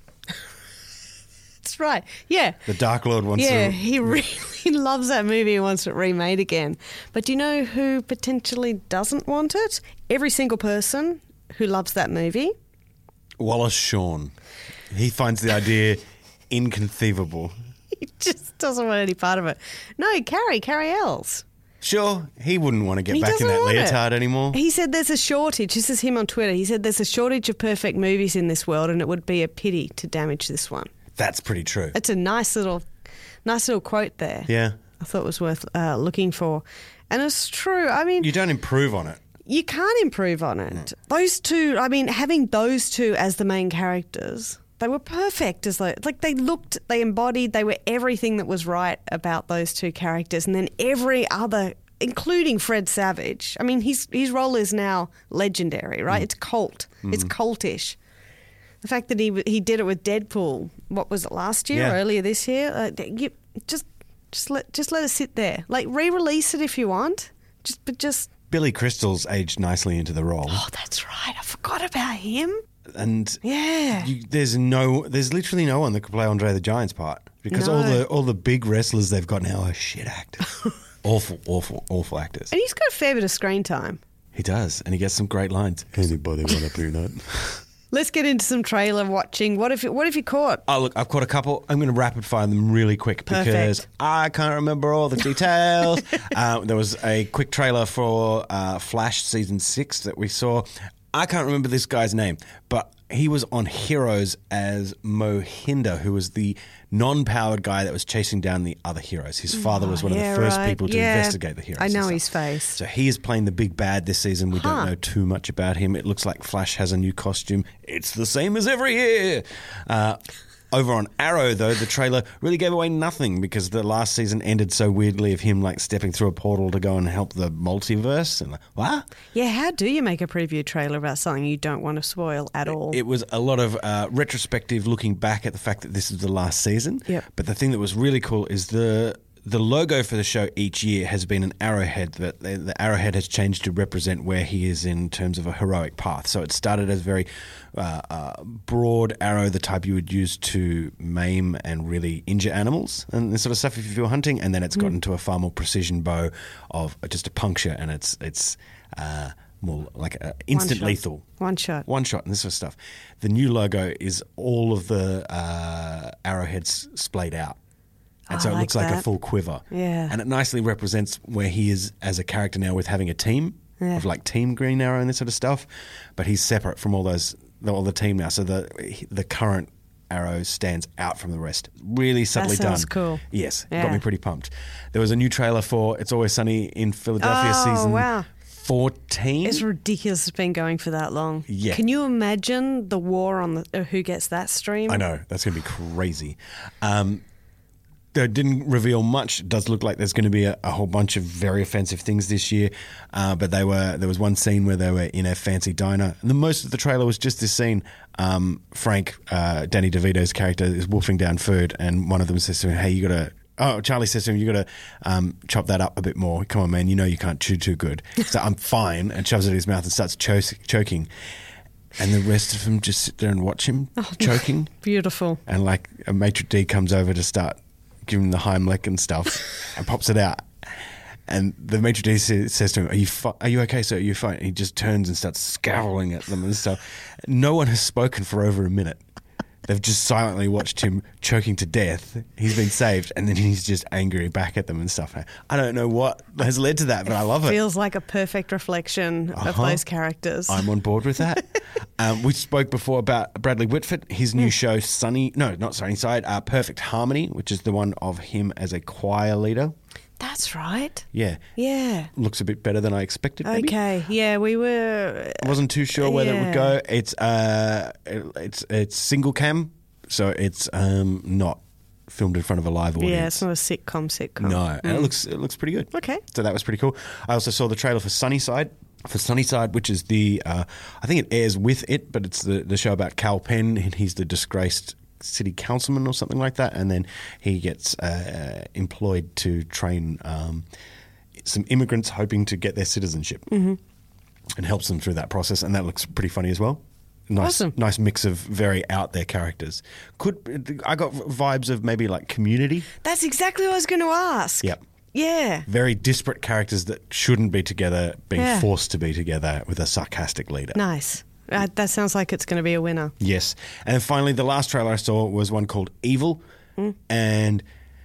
That's right. Yeah. The Dark Lord wants Yeah, to... he really loves that movie and wants it remade again. But do you know who potentially doesn't want it? Every single person who loves that movie. Wallace Shawn. He finds the idea inconceivable. He just doesn't want any part of it. No, Carrie, Carrie Ells. Sure, he wouldn't want to get He back in doesn't that want it. leotard anymore. He said there's a shortage. This is him on Twitter. He said there's a shortage of perfect movies in this world and it would be a pity to damage this one. That's pretty true. It's a nice little, nice little quote there. Yeah. I thought it was worth uh, looking for. And it's true. I mean, You don't improve on it. you can't improve on it. Those two, I mean, having those two as the main characters, they were perfect. As like, like they looked, they embodied, they were everything that was right about those two characters. And then every other, including Fred Savage. I mean, his his role is now legendary, right? It's cult. It's cultish. The fact that he he did it with Deadpool, what was it, last year Yeah. or earlier this year? Uh, you, just just let just let it sit there. Like re-release it if you want. Just but just. Billy Crystal's aged nicely into the role. Oh, that's right. I forgot about him. And Yeah. you, there's no, there's literally no one that could play Andre the Giant's part because all No. the all the big wrestlers they've got now are shit actors. awful, awful, awful actors. And he's got a fair bit of screen time. He does, and he gets some great lines. Anybody want a peanut? Let's get into some trailer watching. What if you, what have you caught? Oh, look, I've caught a couple. I'm going to rapid fire them really quick because Perfect. I can't remember all the details. uh, there was a quick trailer for uh, Flash Season six that we saw. I can't remember this guy's name, but he was on Heroes as Mohinder, who was the non-powered guy that was chasing down the other heroes. His father was one yeah, of the first right. people to Yeah. investigate the heroes. I and know stuff. his face. So he is playing the big bad this season. We Huh. don't know too much about him. It looks like Flash has a new costume. It's the same as every year. Uh, over on Arrow, though, the trailer really gave away nothing because the last season ended so weirdly of him like stepping through a portal to go and help the multiverse. And like, what? Yeah, how do you make a preview trailer about something you don't want to spoil at all? It was a lot of uh, retrospective looking back at the fact that this is the last season. Yep. But the thing that was really cool is the the logo for the show each year has been an arrowhead. That the, the arrowhead has changed to represent where he is in terms of a heroic path. So it started as very uh, uh, broad arrow, the type you would use to maim and really injure animals and this sort of stuff if you were hunting. And then it's gotten to a far more precision bow of just a puncture, and it's it's uh, more like a instant shot. lethal. One shot. One shot and this sort of stuff. The new logo is all of the uh, arrowheads splayed out. And I so it like looks like a that. full quiver. Yeah. And it nicely represents where he is as a character now with having a team Yeah. of like Team Green Arrow and this sort of stuff. But he's separate from all those, all the team now. So the the current Arrow stands out from the rest. Really subtly sounds done. cool. Yes. Yeah. Got me pretty pumped. There was a new trailer for It's Always Sunny in Philadelphia Oh, season wow. fourteen. It's ridiculous it's been going for that long. Yeah. Can you imagine the war on the uh, who gets that stream? I know. That's going to be crazy. Um, they didn't reveal much. It does look like there's going to be a, a whole bunch of very offensive things this year. Uh, but they were there was one scene where they were in a fancy diner. And the most of the trailer was just this scene. Um, Frank, uh, Danny DeVito's character, is wolfing down food, and one of them says to him, "Hey, you got to." Oh, Charlie says to him, "You got to um, chop that up a bit more. Come on, man. You know you can't chew too good." So I'm fine, and shoves it in his mouth and starts cho- choking. And the rest of them just sit there and watch him choking. Beautiful. And like a maitre d' comes over to start giving him the Heimlich and stuff and pops it out. And the maitre d' says, says to him, are you fi- are you okay, sir? Are you fine? And he just turns and starts scowling at them and stuff. No one has spoken for over a minute. They've just silently watched him choking to death. He's been saved, and then he's just angry back at them and stuff. I don't know what has led to that, but I love it. Feels like a perfect reflection of Uh-huh. those characters. I'm on board with that. um, we spoke before about Bradley Whitford, his new show, Sunny, no, not Sunnyside, uh, Perfect Harmony, which is the one of him as a choir leader. That's right. Yeah. Yeah. Looks a bit better than I expected, maybe. Okay. Yeah, we were. I wasn't too sure whether it Yeah. would go. It's uh, it- it's it's single cam, so it's um not filmed in front of a live audience. Yeah, it's not a sitcom. Sitcom. No, and it looks it looks pretty good. Okay. So that was pretty cool. I also saw the trailer for Sunnyside. For Sunnyside, which is the, uh, I think it airs with it, but it's the, the show about Cal Penn, and he's the disgraced city councilman or something like that, and then he gets uh, employed to train um, some immigrants hoping to get their citizenship, mm-hmm. and helps them through that process, and that looks pretty funny as well. Nice, Awesome. nice mix of very out there characters. Could I got vibes of maybe like Community? That's exactly what I was going to ask. Yep. Yeah. Very disparate characters that shouldn't be together, being Yeah. forced to be together with a sarcastic leader. Nice. Uh, that sounds like it's going to be a winner. Yes. And then finally, the last trailer I saw was one called Evil. Mm. And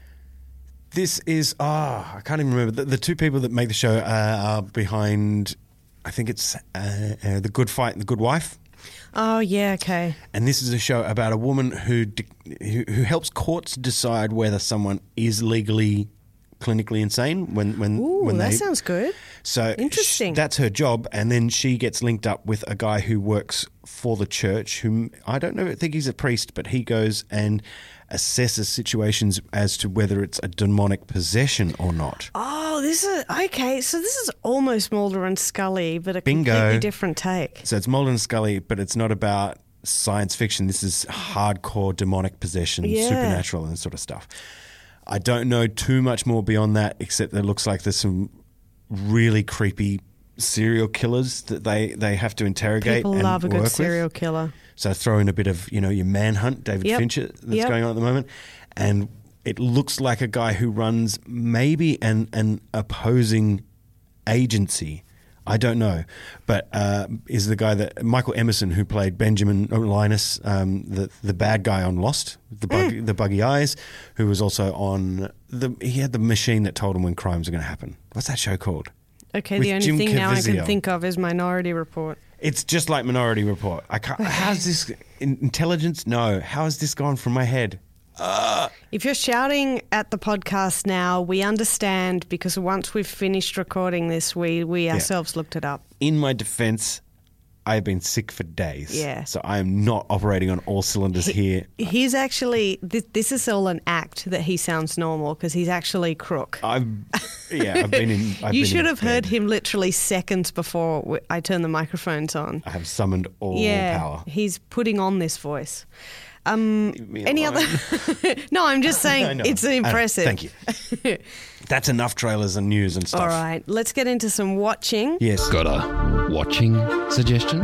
this is, ah, I can't even remember. The, the two people that make the show uh, are behind, I think it's uh, uh, The Good Fight and The Good Wife. Oh, yeah, okay. And this is a show about a woman who de- who, who helps courts decide whether someone is legally, clinically insane when when Ooh, when that they sounds good. So Interesting. sh- that's her job, and then she gets linked up with a guy who works for the church. Whom I don't know, I think he's a priest, but he goes and assesses situations as to whether it's a demonic possession or not. Oh, this is okay. So this is almost Mulder and Scully, but a Bingo. completely different take. So it's Mulder and Scully, but it's not about science fiction. This is hardcore demonic possession, Yeah. supernatural, and sort of stuff. I don't know too much more beyond that, except that it looks like there's some really creepy serial killers that they, they have to interrogate. People and love a work good with. serial killer. So throw in a bit of, you know, your Manhunt, David Yep. Fincher, that's Yep. going on at the moment. And it looks like a guy who runs maybe an, an opposing agency. I don't know. But uh, is the guy that, Michael Emerson, who played Benjamin Linus, um, the, the bad guy on Lost, the, bug, Mm. the buggy eyes, who was also on, the he had the machine that told him when crimes are going to happen. What's that show called? Okay, With the only Jim thing now I Caviezel. can think of is Minority Report. It's just like Minority Report. I can't. How's this in- intelligence? No. How has this gone from my head? Uh, If you're shouting at the podcast now, we understand because once we've finished recording this, we, we ourselves looked it up. in my defense, I have been sick for days. Yeah. So I am not operating on all cylinders here. He's actually, this, this is all an act that he sounds normal because he's actually crook. I've, yeah, I've been in. I've you been should in have heard bed. him literally seconds before w- I turned the microphones on. I have summoned all yeah, power. he's putting on this voice. Um, Leave me any alone. other? No, I'm just saying I know. it's I know. impressive. Thank you. That's enough trailers and news and stuff. All right, let's get into some watching. Yes. Got a watching suggestion?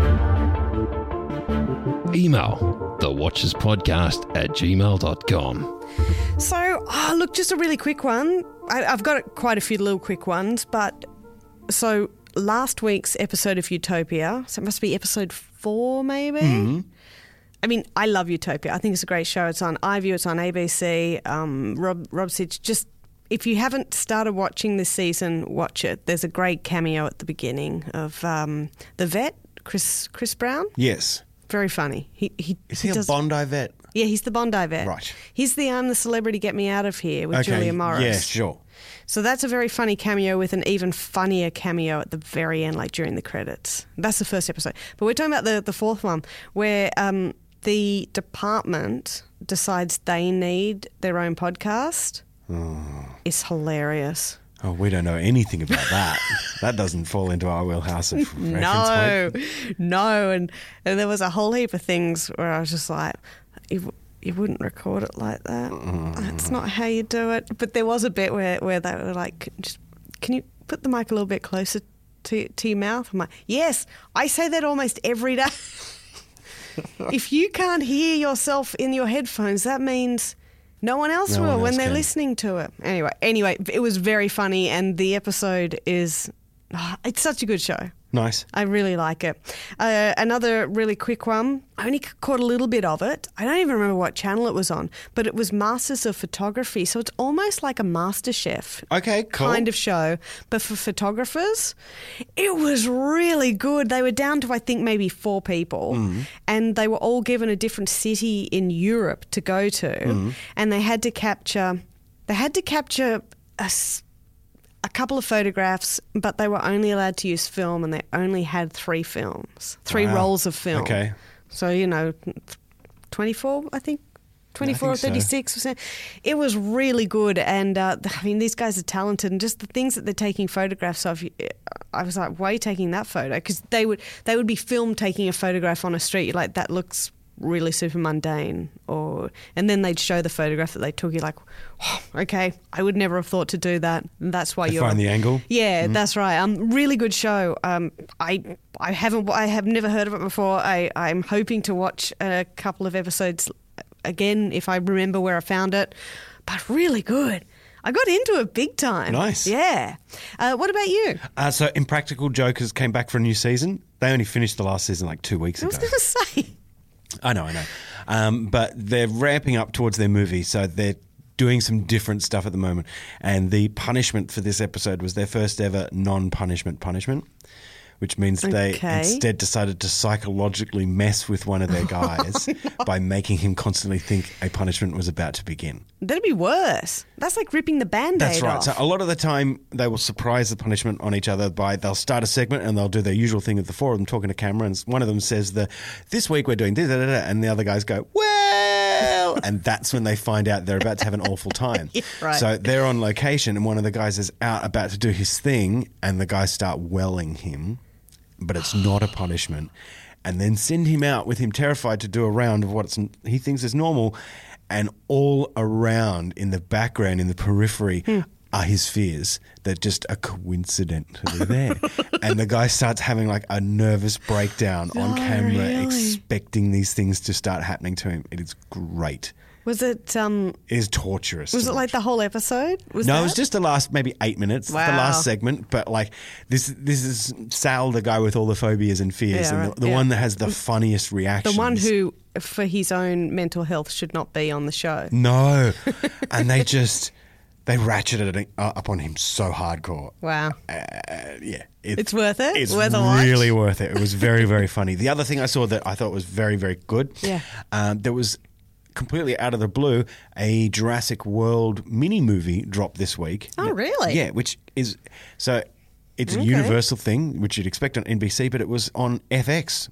Email the watchers podcast at gmail dot com. So, oh, look, just a really quick one. I, I've got quite a few little quick ones, but so last week's episode of Utopia, so it must be episode four, maybe. Mm-hmm. I mean, I love Utopia. I think it's a great show. It's on iView. It's on A B C. Um, Rob Rob Sitch. Just if you haven't started watching this season, watch it. There's a great cameo at the beginning of um, the vet, Chris Chris Brown. Yes. Very funny. He he Is he, he a does- Bondi vet? Yeah, he's the Bondi vet. Right. He's the I'm the Celebrity, Get Me Out of Here with Okay. Julia Morris. Yeah, sure. So that's a very funny cameo with an even funnier cameo at the very end, like during the credits. That's the first episode. But we're talking about the, the fourth one where um, the department decides they need their own podcast. Oh. It's hilarious. Oh, we don't know anything about that. That doesn't fall into our wheelhouse of reference No, point. no. And, and there was a whole heap of things where I was just like, you, you wouldn't record it like that. That's not how you do it. But there was a bit where, where they were like, just can you put the mic a little bit closer to, to your mouth? I'm like, yes, I say that almost every day. If you can't hear yourself in your headphones, that means no one else No will one when else they're can. listening to it. Anyway, anyway, it was very funny, and the episode is oh, it's such a good show. Nice. I really like it. Uh, another really quick one. I only caught a little bit of it. I don't even remember what channel it was on, but it was Masters of Photography. So it's almost like a MasterChef Okay, cool. kind of show, but for photographers. It was really good. They were down to, I think, maybe four people, Mm. and they were all given a different city in Europe to go to, Mm. and they had to capture, they had to capture a s- a couple of photographs, but they were only allowed to use film, and they only had three films, three Wow. rolls of film. Okay. So, you know, twenty-four, I think, twenty-four or so. thirty-six percent. It was really good. And, uh, I mean, these guys are talented, and just the things that they're taking photographs of, I was like, why are you taking that photo? Because they would, they would be filmed taking a photograph on a street. You're like, that looks really super mundane, or and then they'd show the photograph that they took. You're like, oh, okay, I would never have thought to do that. And that's why They you're find the angle? Yeah, that's right. Um, really good show. Um, I I haven't I have never heard of it before. I I'm hoping to watch a couple of episodes again if I remember where I found it. But really good. I got into it big time. Nice. Yeah. Uh, what about you? Uh, so Impractical Jokers came back for a new season. They only finished the last season like two weeks I ago. was going to say. I know, I know. Um, but they're ramping up towards their movie, so they're doing some different stuff at the moment. And the punishment for this episode was their first ever non-punishment punishment, which means they Okay. instead decided to psychologically mess with one of their guys by making him constantly think a punishment was about to begin. That'd be worse. That's like ripping the Band-Aid That's right. off. So a lot of the time they will surprise the punishment on each other by they'll start a segment and they'll do their usual thing with the four of them talking to camera, and one of them says the this week we're doing this, da, da, da, and the other guys go, well, and that's when they find out they're about to have an awful time. Yeah, right. So they're on location and one of the guys is out about to do his thing and the guys start welling him, but it's not a punishment, and then send him out with him terrified to do a round of what it's, he thinks is normal. And all around in the background, in the periphery, Hmm. are his fears that just are coincidentally there. And the guy starts having like a nervous breakdown on Oh, camera, really? expecting these things to start happening to him. It is great. Was it um It is torturous. was to it like watch. the whole episode? Was No, that? it was just the last maybe eight minutes, the Wow. last segment. But like this, this is Sal, the guy with all the phobias and fears, Yeah, and right, the, the yeah. one that has the funniest the reactions. one who, for his own mental health, should not be on the show. No. And they just, They ratcheted it uh, up on him so hardcore. Wow. Uh, yeah. It's worth it? It's Worth a watch? really worth it. It was very, very funny. The other thing I saw that I thought was very, very good, Yeah. um, there was completely out of the blue a Jurassic World mini movie dropped this week. Oh, really? Yeah, which is, so it's Okay. a Universal thing, which you'd expect on N B C, but it was on F X.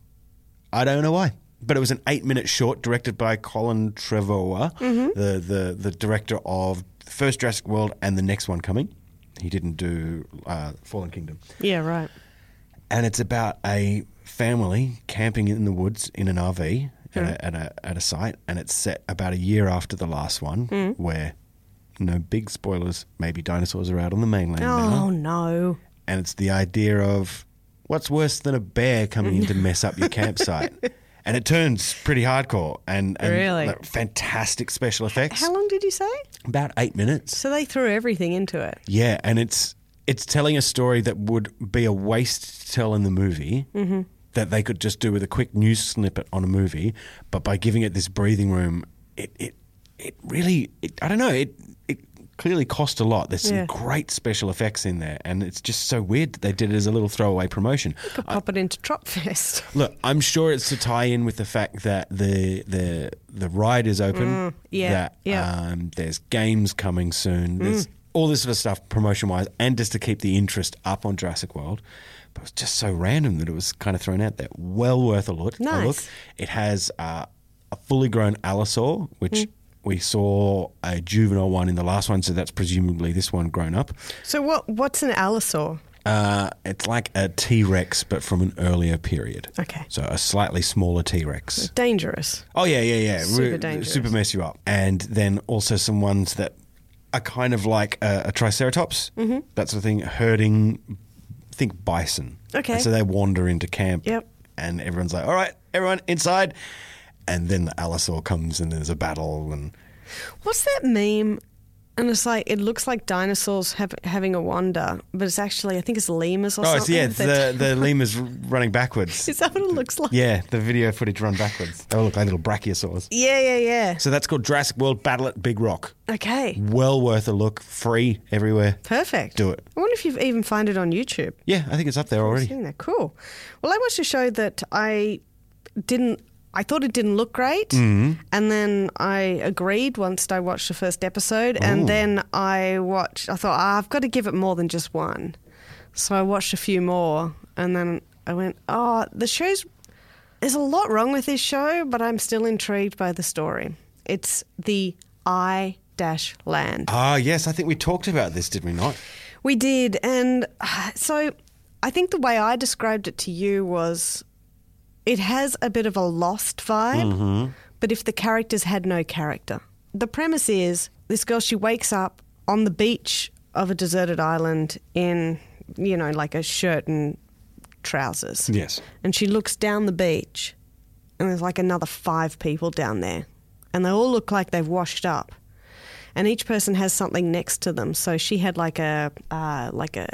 I don't know why. But it was an eight-minute short directed by Colin Trevorrow, Mm-hmm. the, the the director of the first Jurassic World and the next one coming. He didn't do uh, Fallen Kingdom. Yeah, right. And it's about a family camping in the woods in an R V at, a, at, a, at a site, and it's set about a year after the last one, Mm. where, no big spoilers, maybe dinosaurs are out on the mainland Oh, now. no. And it's the idea of what's worse than a bear coming in to mess up your campsite. And it turns pretty hardcore and, and Really? like, fantastic special effects. How long did you say? About eight minutes. So they threw everything into it. Yeah, and it's it's telling a story that would be a waste to tell in the movie Mm-hmm. that they could just do with a quick news snippet on a movie, but by giving it this breathing room, it it, it really it, I don't know it it clearly cost a lot. There's some Yeah. great special effects in there, and it's just so weird that they did it as a little throwaway promotion. You could pop it into Tropfest. Look, I'm sure it's to tie in with the fact that the the the ride is open. Mm, yeah, That yeah. um, there's games coming soon. There's all this sort of stuff promotion wise, and just to keep the interest up on Jurassic World. But it was just so random that it was kind of thrown out there. Well worth a look. A Nice. look. It has uh, a fully grown Allosaur, which. Mm. We saw a juvenile one in the last one, so that's presumably this one grown up. So what? what's an Allosaur? Uh, it's like a T-Rex, but from an earlier period. Okay. So a slightly smaller T-Rex. Dangerous. Oh, yeah, yeah, yeah. Super Re- dangerous. Super mess you up. And then also some ones that are kind of like a, a Triceratops, mm-hmm. that sort of thing, herding, think bison. Okay. And so they wander into camp. Yep. And everyone's like, all right, everyone inside. And then the Allosaur comes and there's a battle. And What's that meme? And it's like, it looks like dinosaurs have, having a wander, but it's actually, I think it's lemurs or Oh, it's, something. yeah, it's that- the, the lemurs running backwards. Is that what it looks like? Yeah, the video footage run backwards. They all look like little brachiosaurs. Yeah, yeah, yeah. So that's called Jurassic World Battle at Big Rock. Okay. Well worth a look. Free everywhere. Perfect. Do it. I wonder if you've even find it on YouTube. Yeah, I think it's up there already. Seen that. Cool. Well, I watched a show that I didn't. I thought it didn't look great, Mm-hmm. and then I agreed once I watched the first episode, Ooh. and then I watched. I thought ah, I've got to give it more than just one, so I watched a few more, and then I went, oh, the show's. There's a lot wrong with this show, but I'm still intrigued by the story. It's the I Dash Land. Ah, yes, I think we talked about this, did we not? We did. And uh, so I think the way I described it to you was it has a bit of a Lost vibe, but if the characters had no character. The premise is this girl, she wakes up on the beach of a deserted island in, you know, like a shirt and trousers. Yes. And she looks down the beach and there's like another five people down there. And they all look like they've washed up. And each person has something next to them. So she had like a, uh, like a,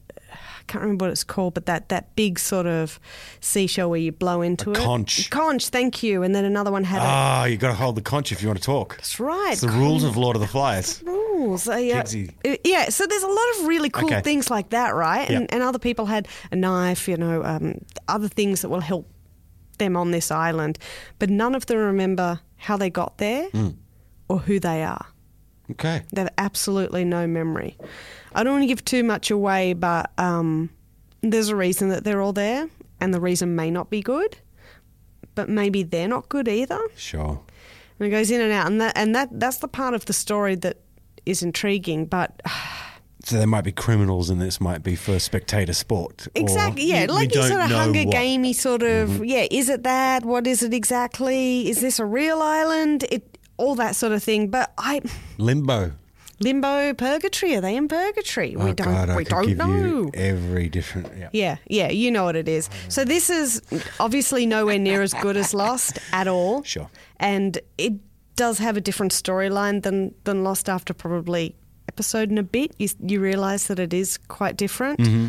I can't remember what it's called, but that, that big sort of seashell where you blow into A it. conch. Conch, thank you. And then another one had a, Ah, you got to hold the conch if you want to talk. that's right. It's the rules of Lord of the Flies. rules. Uh, yeah. Kidsy. Uh, yeah, so there's a lot of really cool Okay. things like that, right? And, Yep. and other people had a knife, you know, um, other things that will help them on this island. But none of them remember how they got there Mm. or who they are. Okay. They have absolutely no memory. I don't want to give too much away, but um, there's a reason that they're all there, and the reason may not be good, but maybe they're not good either. Sure. And it goes in and out, and that and that that's the part of the story that is intriguing. But So there might be criminals and this might be for spectator sport. or exactly, yeah, you- we like you don't sort of know Hunger what. Gamey sort of. Mm-hmm. Yeah, is it that? What is it exactly? Is this a real island? It all that sort of thing. But I Limbo. limbo, purgatory. Are they in purgatory? Oh, we don't. God, I we could don't give know. you every different. Yeah. Yeah, yeah, you know what it is. So this is obviously nowhere near as good as Lost at all. Sure. And it does have a different storyline than, than Lost after probably episode and a bit. You, you realise that it is quite different. Mm-hmm.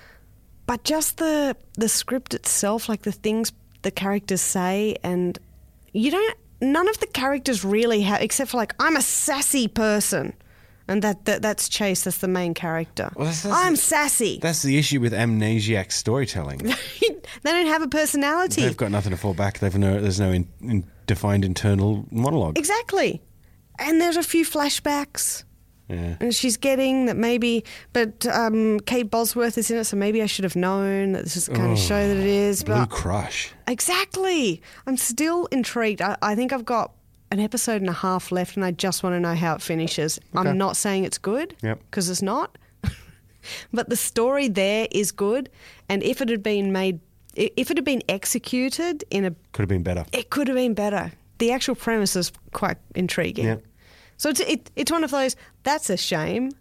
But just the the script itself, like the things the characters say, and you don't, none of the characters really have, except for like, I'm a sassy person. And that, that that's Chase. That's the main character. Well, that's- that's I'm the- sassy. That's the issue with amnesiac storytelling. They don't have a personality. They've got nothing to fall back. They've no. There's no in, in defined internal monologue. Exactly. And there's a few flashbacks. Yeah. And she's getting that maybe, but um, Kate Bosworth is in it, so maybe I should have known that this is the kind of show that it is. Blue But Crush. exactly. I'm still intrigued. I, I think I've got an episode and a half left, and I just want to know how it finishes. Okay. I'm not saying it's good, Yep. because it's not. But the story there is good, and if it had been made, i- if it had been executed in a, Could have been better. it could have been better. The actual premise is quite intriguing. Yep. So it's it, it's one of those that's a shame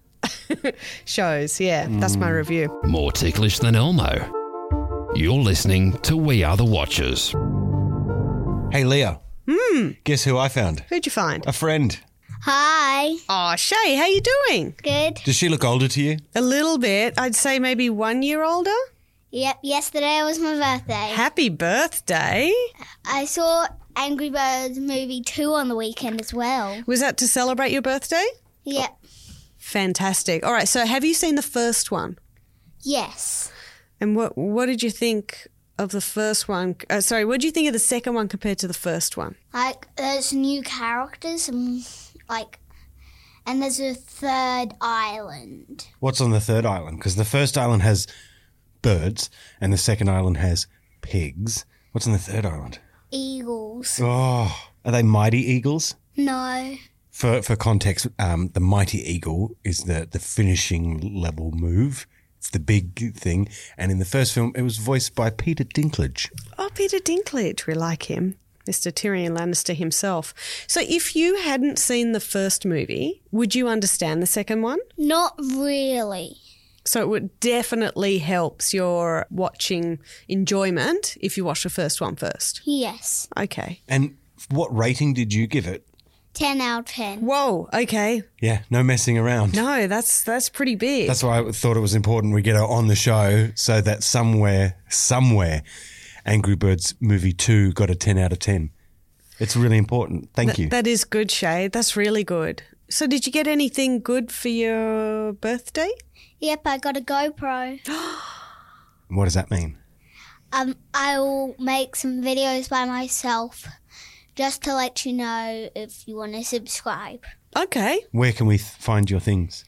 shows. Yeah, that's my review. More ticklish than Elmo. You're listening to We Are the Watchers. Hey, Leah. Hmm. Guess who I found? Who'd you find? A friend. Hi. Oh, Shay, how you doing? Good. Does she look older to you? A little bit. I'd say maybe one year older. Yep, yesterday was my birthday. Happy birthday. I saw Angry Birds movie two on the weekend as well. Was that to celebrate your birthday? Yep. Fantastic. All right, so have you seen the first one? Yes. And what what did you think of the first one? Uh, sorry, what did you think of the second one compared to the first one? Like, there's new characters and, like, and there's a third island. What's on the third island? Because the first island has birds and the second island has pigs. What's on the third island? Eagles. Oh, are they mighty eagles? No. For for context, um, the mighty eagle is the, the finishing level move. It's the big thing. And in the first film, it was voiced by Peter Dinklage. Oh, Peter Dinklage. We like him. Mister Tyrion Lannister himself. So if you hadn't seen the first movie, would you understand the second one? Not really. So it would definitely helps your watching enjoyment if you watch the first one first. Yes. Okay. And what rating did you give it? ten out of ten. Whoa, okay. Yeah, no messing around. No, that's that's pretty big. That's why I thought it was important we get her on the show so that somewhere, somewhere, Angry Birds Movie two got a ten out of ten. It's really important. Thank Th- you. That is good, Shay. That's really good. So did you get anything good for your birthday? Yep, I got a GoPro. What does that mean? Um, I will make some videos by myself just to let you know if you want to subscribe. Okay. Where can we th- find your things?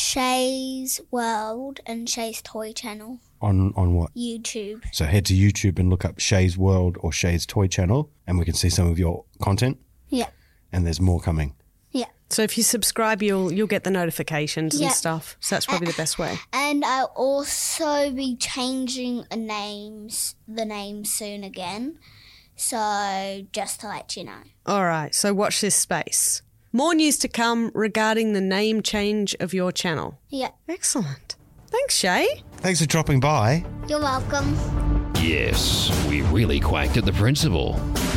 Shay's World and Shay's Toy Channel, On on what? YouTube. So head to YouTube and look up Shay's World or Shay's Toy Channel and we can see some of your content Yeah, and there's more coming. yeah. So if you subscribe, you'll you'll get the notifications Yeah. and stuff. So that's probably the best way. And I'll also be changing a names, the name soon again. So just to let you know. All right. So watch this space. More news to come regarding the name change of your channel. Yeah, Excellent. Thanks, Shay. Thanks for dropping by. you're welcome. Yes, we really quacked at the principal.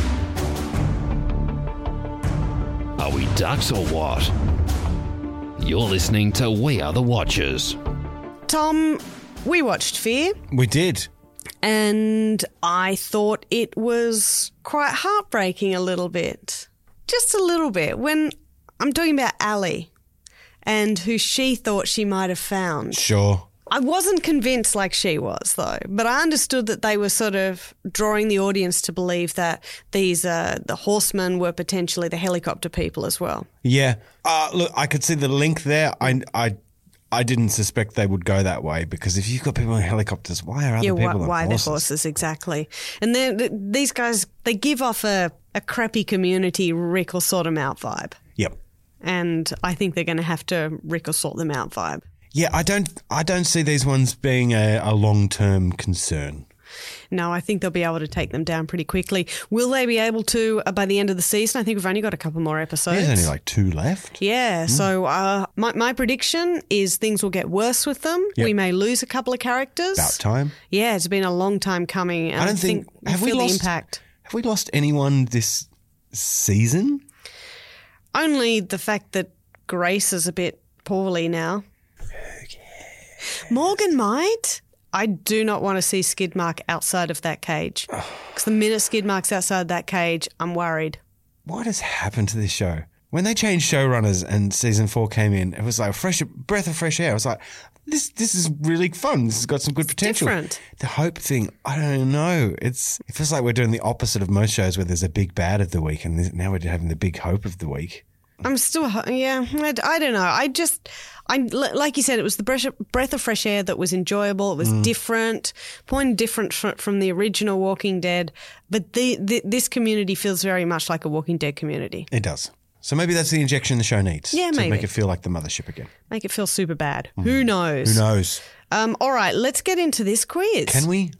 Are we ducks or what? You're listening to We Are the Watchers. Tom, we watched Fear. We did. And I thought it was quite heartbreaking a little bit. Just a little bit. When I'm talking about Ali and who she thought she might have found. Sure. I wasn't convinced like she was, though, but I understood that they were sort of drawing the audience to believe that these uh, the horsemen were potentially the helicopter people as well. Yeah. Uh, look, I could see the link there. I, I, I didn't suspect they would go that way because if you've got people in helicopters, why are other Yeah, people why, on why horses? they're horses, exactly. And then th- these guys, they give off a, a crappy community Rick will sort them out vibe. Yep. And I think they're going to have to Rick will sort them out vibe. Yeah, I don't. I don't see these ones being a, a long-term concern. No, I think they'll be able to take them down pretty quickly. Will they be able to uh, by the end of the season? I think we've only got a couple more episodes. There's only like two left. Yeah, so uh, my, my prediction is things will get worse with them. Yep. We may lose a couple of characters. About time. Yeah, it's been a long time coming. And I don't think. I Have we feel the lost? impact. Have we lost anyone this season? Only the fact that Grace is a bit poorly now. Morgan might. I do not want to see Skidmark outside of that cage. Because the minute Skidmark's outside that cage, I'm worried. What has happened to this show? When they changed showrunners and season four came in, it was like a fresh breath of fresh air. I was like, this this is really fun. This has got some good potential. different. The hope thing, I don't know. It's It feels like we're doing the opposite of most shows where there's a big bad of the week, and this- now we're having the big hope of the week. I'm still, yeah, I, I don't know. I just, I like you said, it was the breath, breath of fresh air that was enjoyable. It was Mm. different, point different from, from the original Walking Dead. But the, the this community feels very much like a Walking Dead community. It does. So maybe that's the injection the show needs. Yeah, to maybe. make it feel like the mothership again. Make it feel super bad. Who knows? Mm. Who knows? Um, all right, let's get into this quiz. Can we?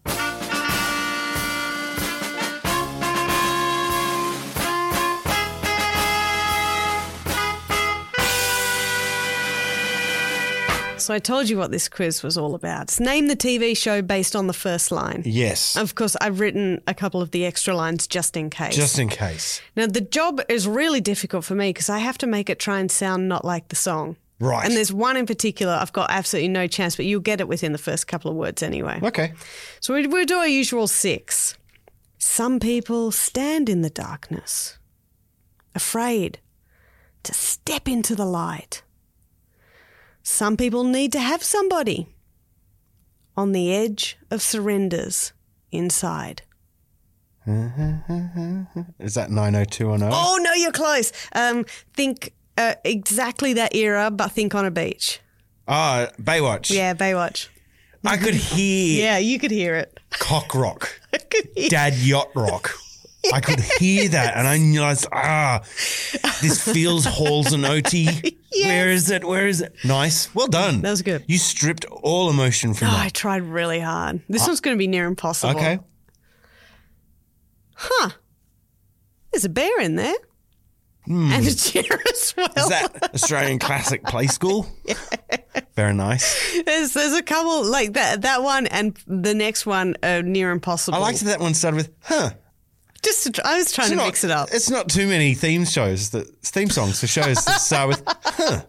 So I told you what this quiz was all about. It's name the T V show based on the first line. Yes. Of course, I've written a couple of the extra lines just in case. Just in case. Now, the job is really difficult for me because I have to make it try and sound not like the song. Right. And there's one in particular I've got absolutely no chance, but you'll get it within the first couple of words anyway. Okay. So we- we'll do our usual six. Some people stand in the darkness, afraid to step into the light. Some people need to have somebody on the edge of surrenders inside. Is that nine oh two one oh? Oh, no, you're close. Um, think uh, exactly that era, but think on a beach. Oh, Baywatch. Yeah, Baywatch. I could hear Yeah, you could hear it. cock rock, I could hear dad yacht rock. I could hear that, and I realized, ah, this feels Halls and O T. Where is it? Where is it? Nice. Well done. That was good. You stripped all emotion from Oh, I that. tried really hard. This one's going to be near impossible. Okay. Huh. There's a bear in there. And a chair as well. Hmm. Is that Australian Classic Play School? Very nice. There's, there's a couple, like that that one and the next one are near impossible. I liked that one started with, huh. Just to, tr- I was trying It's to not- mix it up. It's not too many theme shows, that theme songs for shows that start with, huh.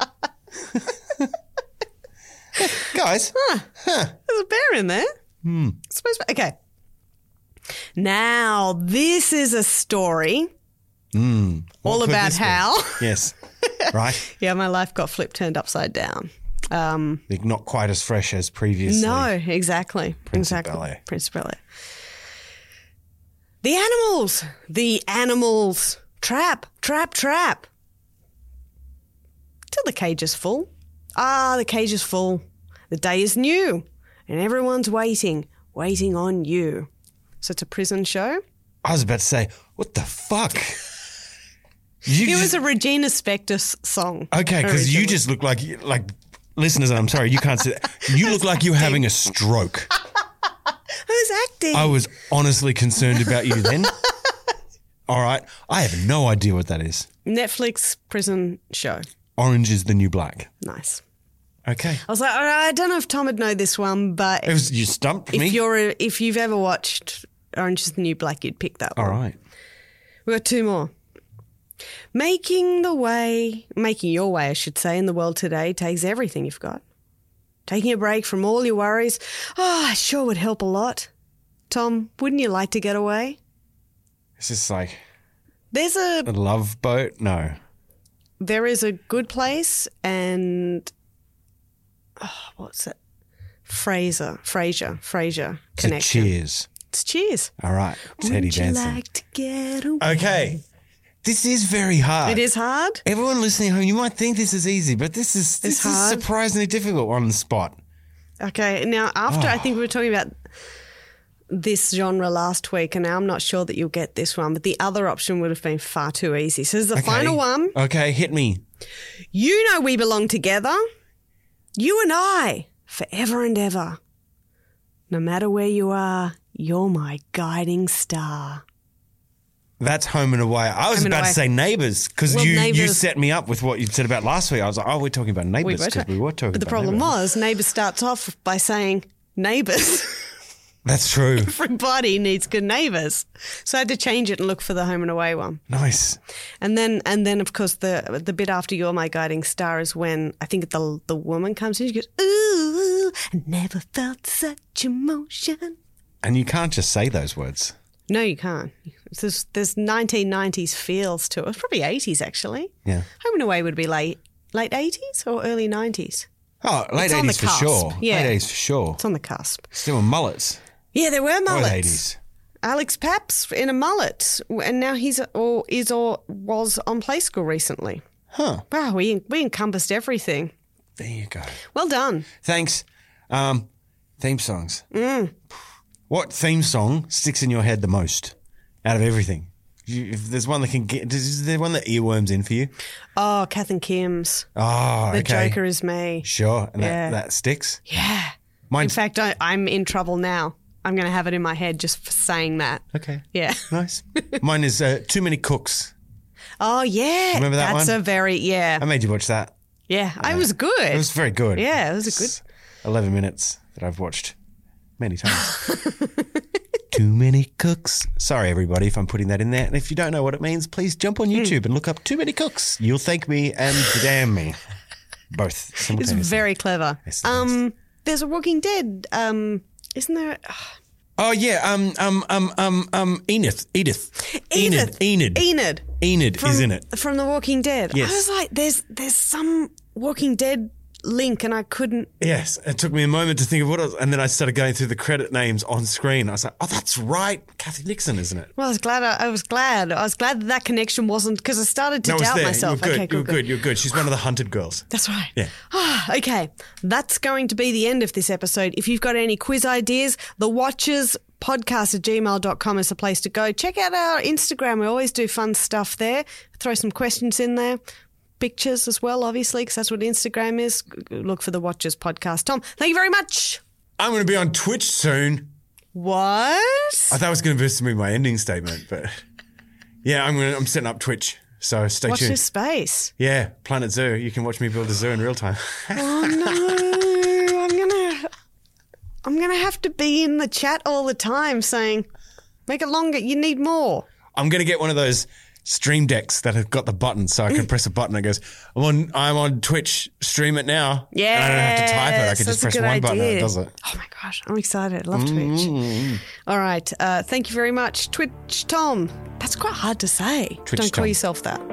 Guys, There's a bear in there. Hmm. Suppose, okay. Now, this is a story all what could about this be? how, Yes. Right? yeah, my life got flipped, turned upside down. Um, Not quite as fresh as previously. no, exactly. Prince of exactly. Bel-Air. Prince of Bel-Air. The animals. The animals. Trap, trap, trap. Till the cage is full. Ah, the cage is full. The day is new. And everyone's waiting, waiting on you. So it's a prison show. I was about to say, what the fuck? You It just, was a Regina Spektor s- song. okay, because you originally. just look like, like, listeners, I'm sorry, you can't see that. You look like you're having a stroke. I was acting. I was honestly concerned about you then. All right. I have no idea what that is. Netflix prison show. Orange is the New Black. Nice. Okay. I was like, I don't know if Tom would know this one, but It was, you stumped if me. you're a, if you've ever watched Orange is the New Black, you'd pick that All one. right. We've got two more. Making the way, making your way, I should say, in the world today takes everything you've got. Taking a break from all your worries, oh, it sure would help a lot. Tom, wouldn't you like to get away? Is this like There's a a love boat? No. there is a good place and oh, what's it? Fraser, Frasier, Frasier It's a connection. Cheers. It's Cheers. All right. Teddy Would you dancing. like to get away? Okay. This is very hard. It is hard. Everyone listening at home, you might think this is easy, but this is this It's is hard. surprisingly difficult on the spot. Okay, now after Oh. I think we were talking about this genre last week, and now I'm not sure that you'll get this one, but the other option would have been far too easy. So this is the Okay. final one. Okay, hit me. You know we belong together. You and I, forever and ever. No matter where you are, you're my guiding star. That's Home and Away. I was Home and about Away. to say Neighbours because Well, you, you Neighbours- set me up with what you said about last week. I was like, oh, we're talking about Neighbours were because ta- we were talking But the about problem Neighbours. was, Neighbours starts off by saying neighbours. That's true. Everybody needs good neighbours. So I had to change it and look for the Home and Away one. Nice. And then, and then, of course, the the bit after "You're My Guiding Star" is when I think the the woman comes in. She goes, "Ooh, I never felt such emotion." And you can't just say those words. No, you can't. There's, there's nineteen nineties feels to it. Probably eighties, actually. Yeah. Home and Away would be late late eighties or early nineties. Oh, late It's on the eighties for cusp, sure. yeah. Late eighties for sure. It's on the cusp. Still in mullets. Yeah, there were mullets. Or eighties. Alex Paps in a mullet, and now he's or is or was on Play School recently. Huh. Wow, we we encompassed everything. There you go. Well done. Thanks. Um, theme songs. Mm. What theme song sticks in your head the most out of everything? You, if there's one that can get, is there one that earworms in for you? Oh, Kath and Kim's. Oh, The okay. Joker is me. Sure. And Yeah. that, that sticks? Yeah. Mine. In fact, I, I'm in trouble now. I'm going to have it in my head just for saying that. Okay. Yeah. Nice. Mine is uh, Too Many Cooks. Oh, yeah. Remember that That's one? a very, yeah. I made you watch that. Yeah. It was good. It was very good. Yeah, it was a good. It's eleven minutes that I've watched many times. Too many cooks. Sorry, everybody, if I'm putting that in there. And if you don't know what it means, please jump on YouTube Mm. and look up Too Many Cooks. You'll thank me and damn me. Both It's simultaneously. very clever. It's the Um, there's a Walking Dead. Um, isn't there? Oh, yeah. Um, um, um, um, um, Enid. Edith. Enid. Enid. Enid. Enid From, is in it. From The Walking Dead. Yes. I was like, there's there's some Walking Dead link, and I couldn't. Yes, it took me a moment to think of what it was, and then I started going through the credit names on screen. I was like, "Oh, that's right, Kathy Nixon, isn't it?" Well, I was glad. I, I was glad. I was glad that, that connection wasn't because I started to No, it was doubt there. myself. You were good. Okay, you were good. You're good. She's one of the hunted girls. That's right. Yeah. Ah, okay, that's going to be the end of this episode. If you've got any quiz ideas, the Watchers podcast at gmail dot com is the place to go. Check out our Instagram. We always do fun stuff there. Throw some questions in there. Pictures as well, obviously, because that's what Instagram is. Look for the Watchers podcast. Tom, thank you very much. I'm going to be on Twitch soon. What? I thought it was going to be my ending statement, but yeah, I'm going to, I'm setting up Twitch, so stay Watch tuned. this space. Yeah, Planet Zoo. You can watch me build a zoo in real time. Oh no, I'm gonna, I'm gonna have to be in the chat all the time saying, make it longer. You need more. I'm going to get one of those stream decks that have got the button, so I can press a button and it goes, I'm on, I'm on Twitch, stream it now. Yeah, And I don't have to type it. I can just press one button and it does it. Oh my gosh, I'm excited. I love Twitch. Mm. All right, uh, thank you very much, Twitch Tom. That's quite hard to say. Twitch Don't call Tom. yourself that.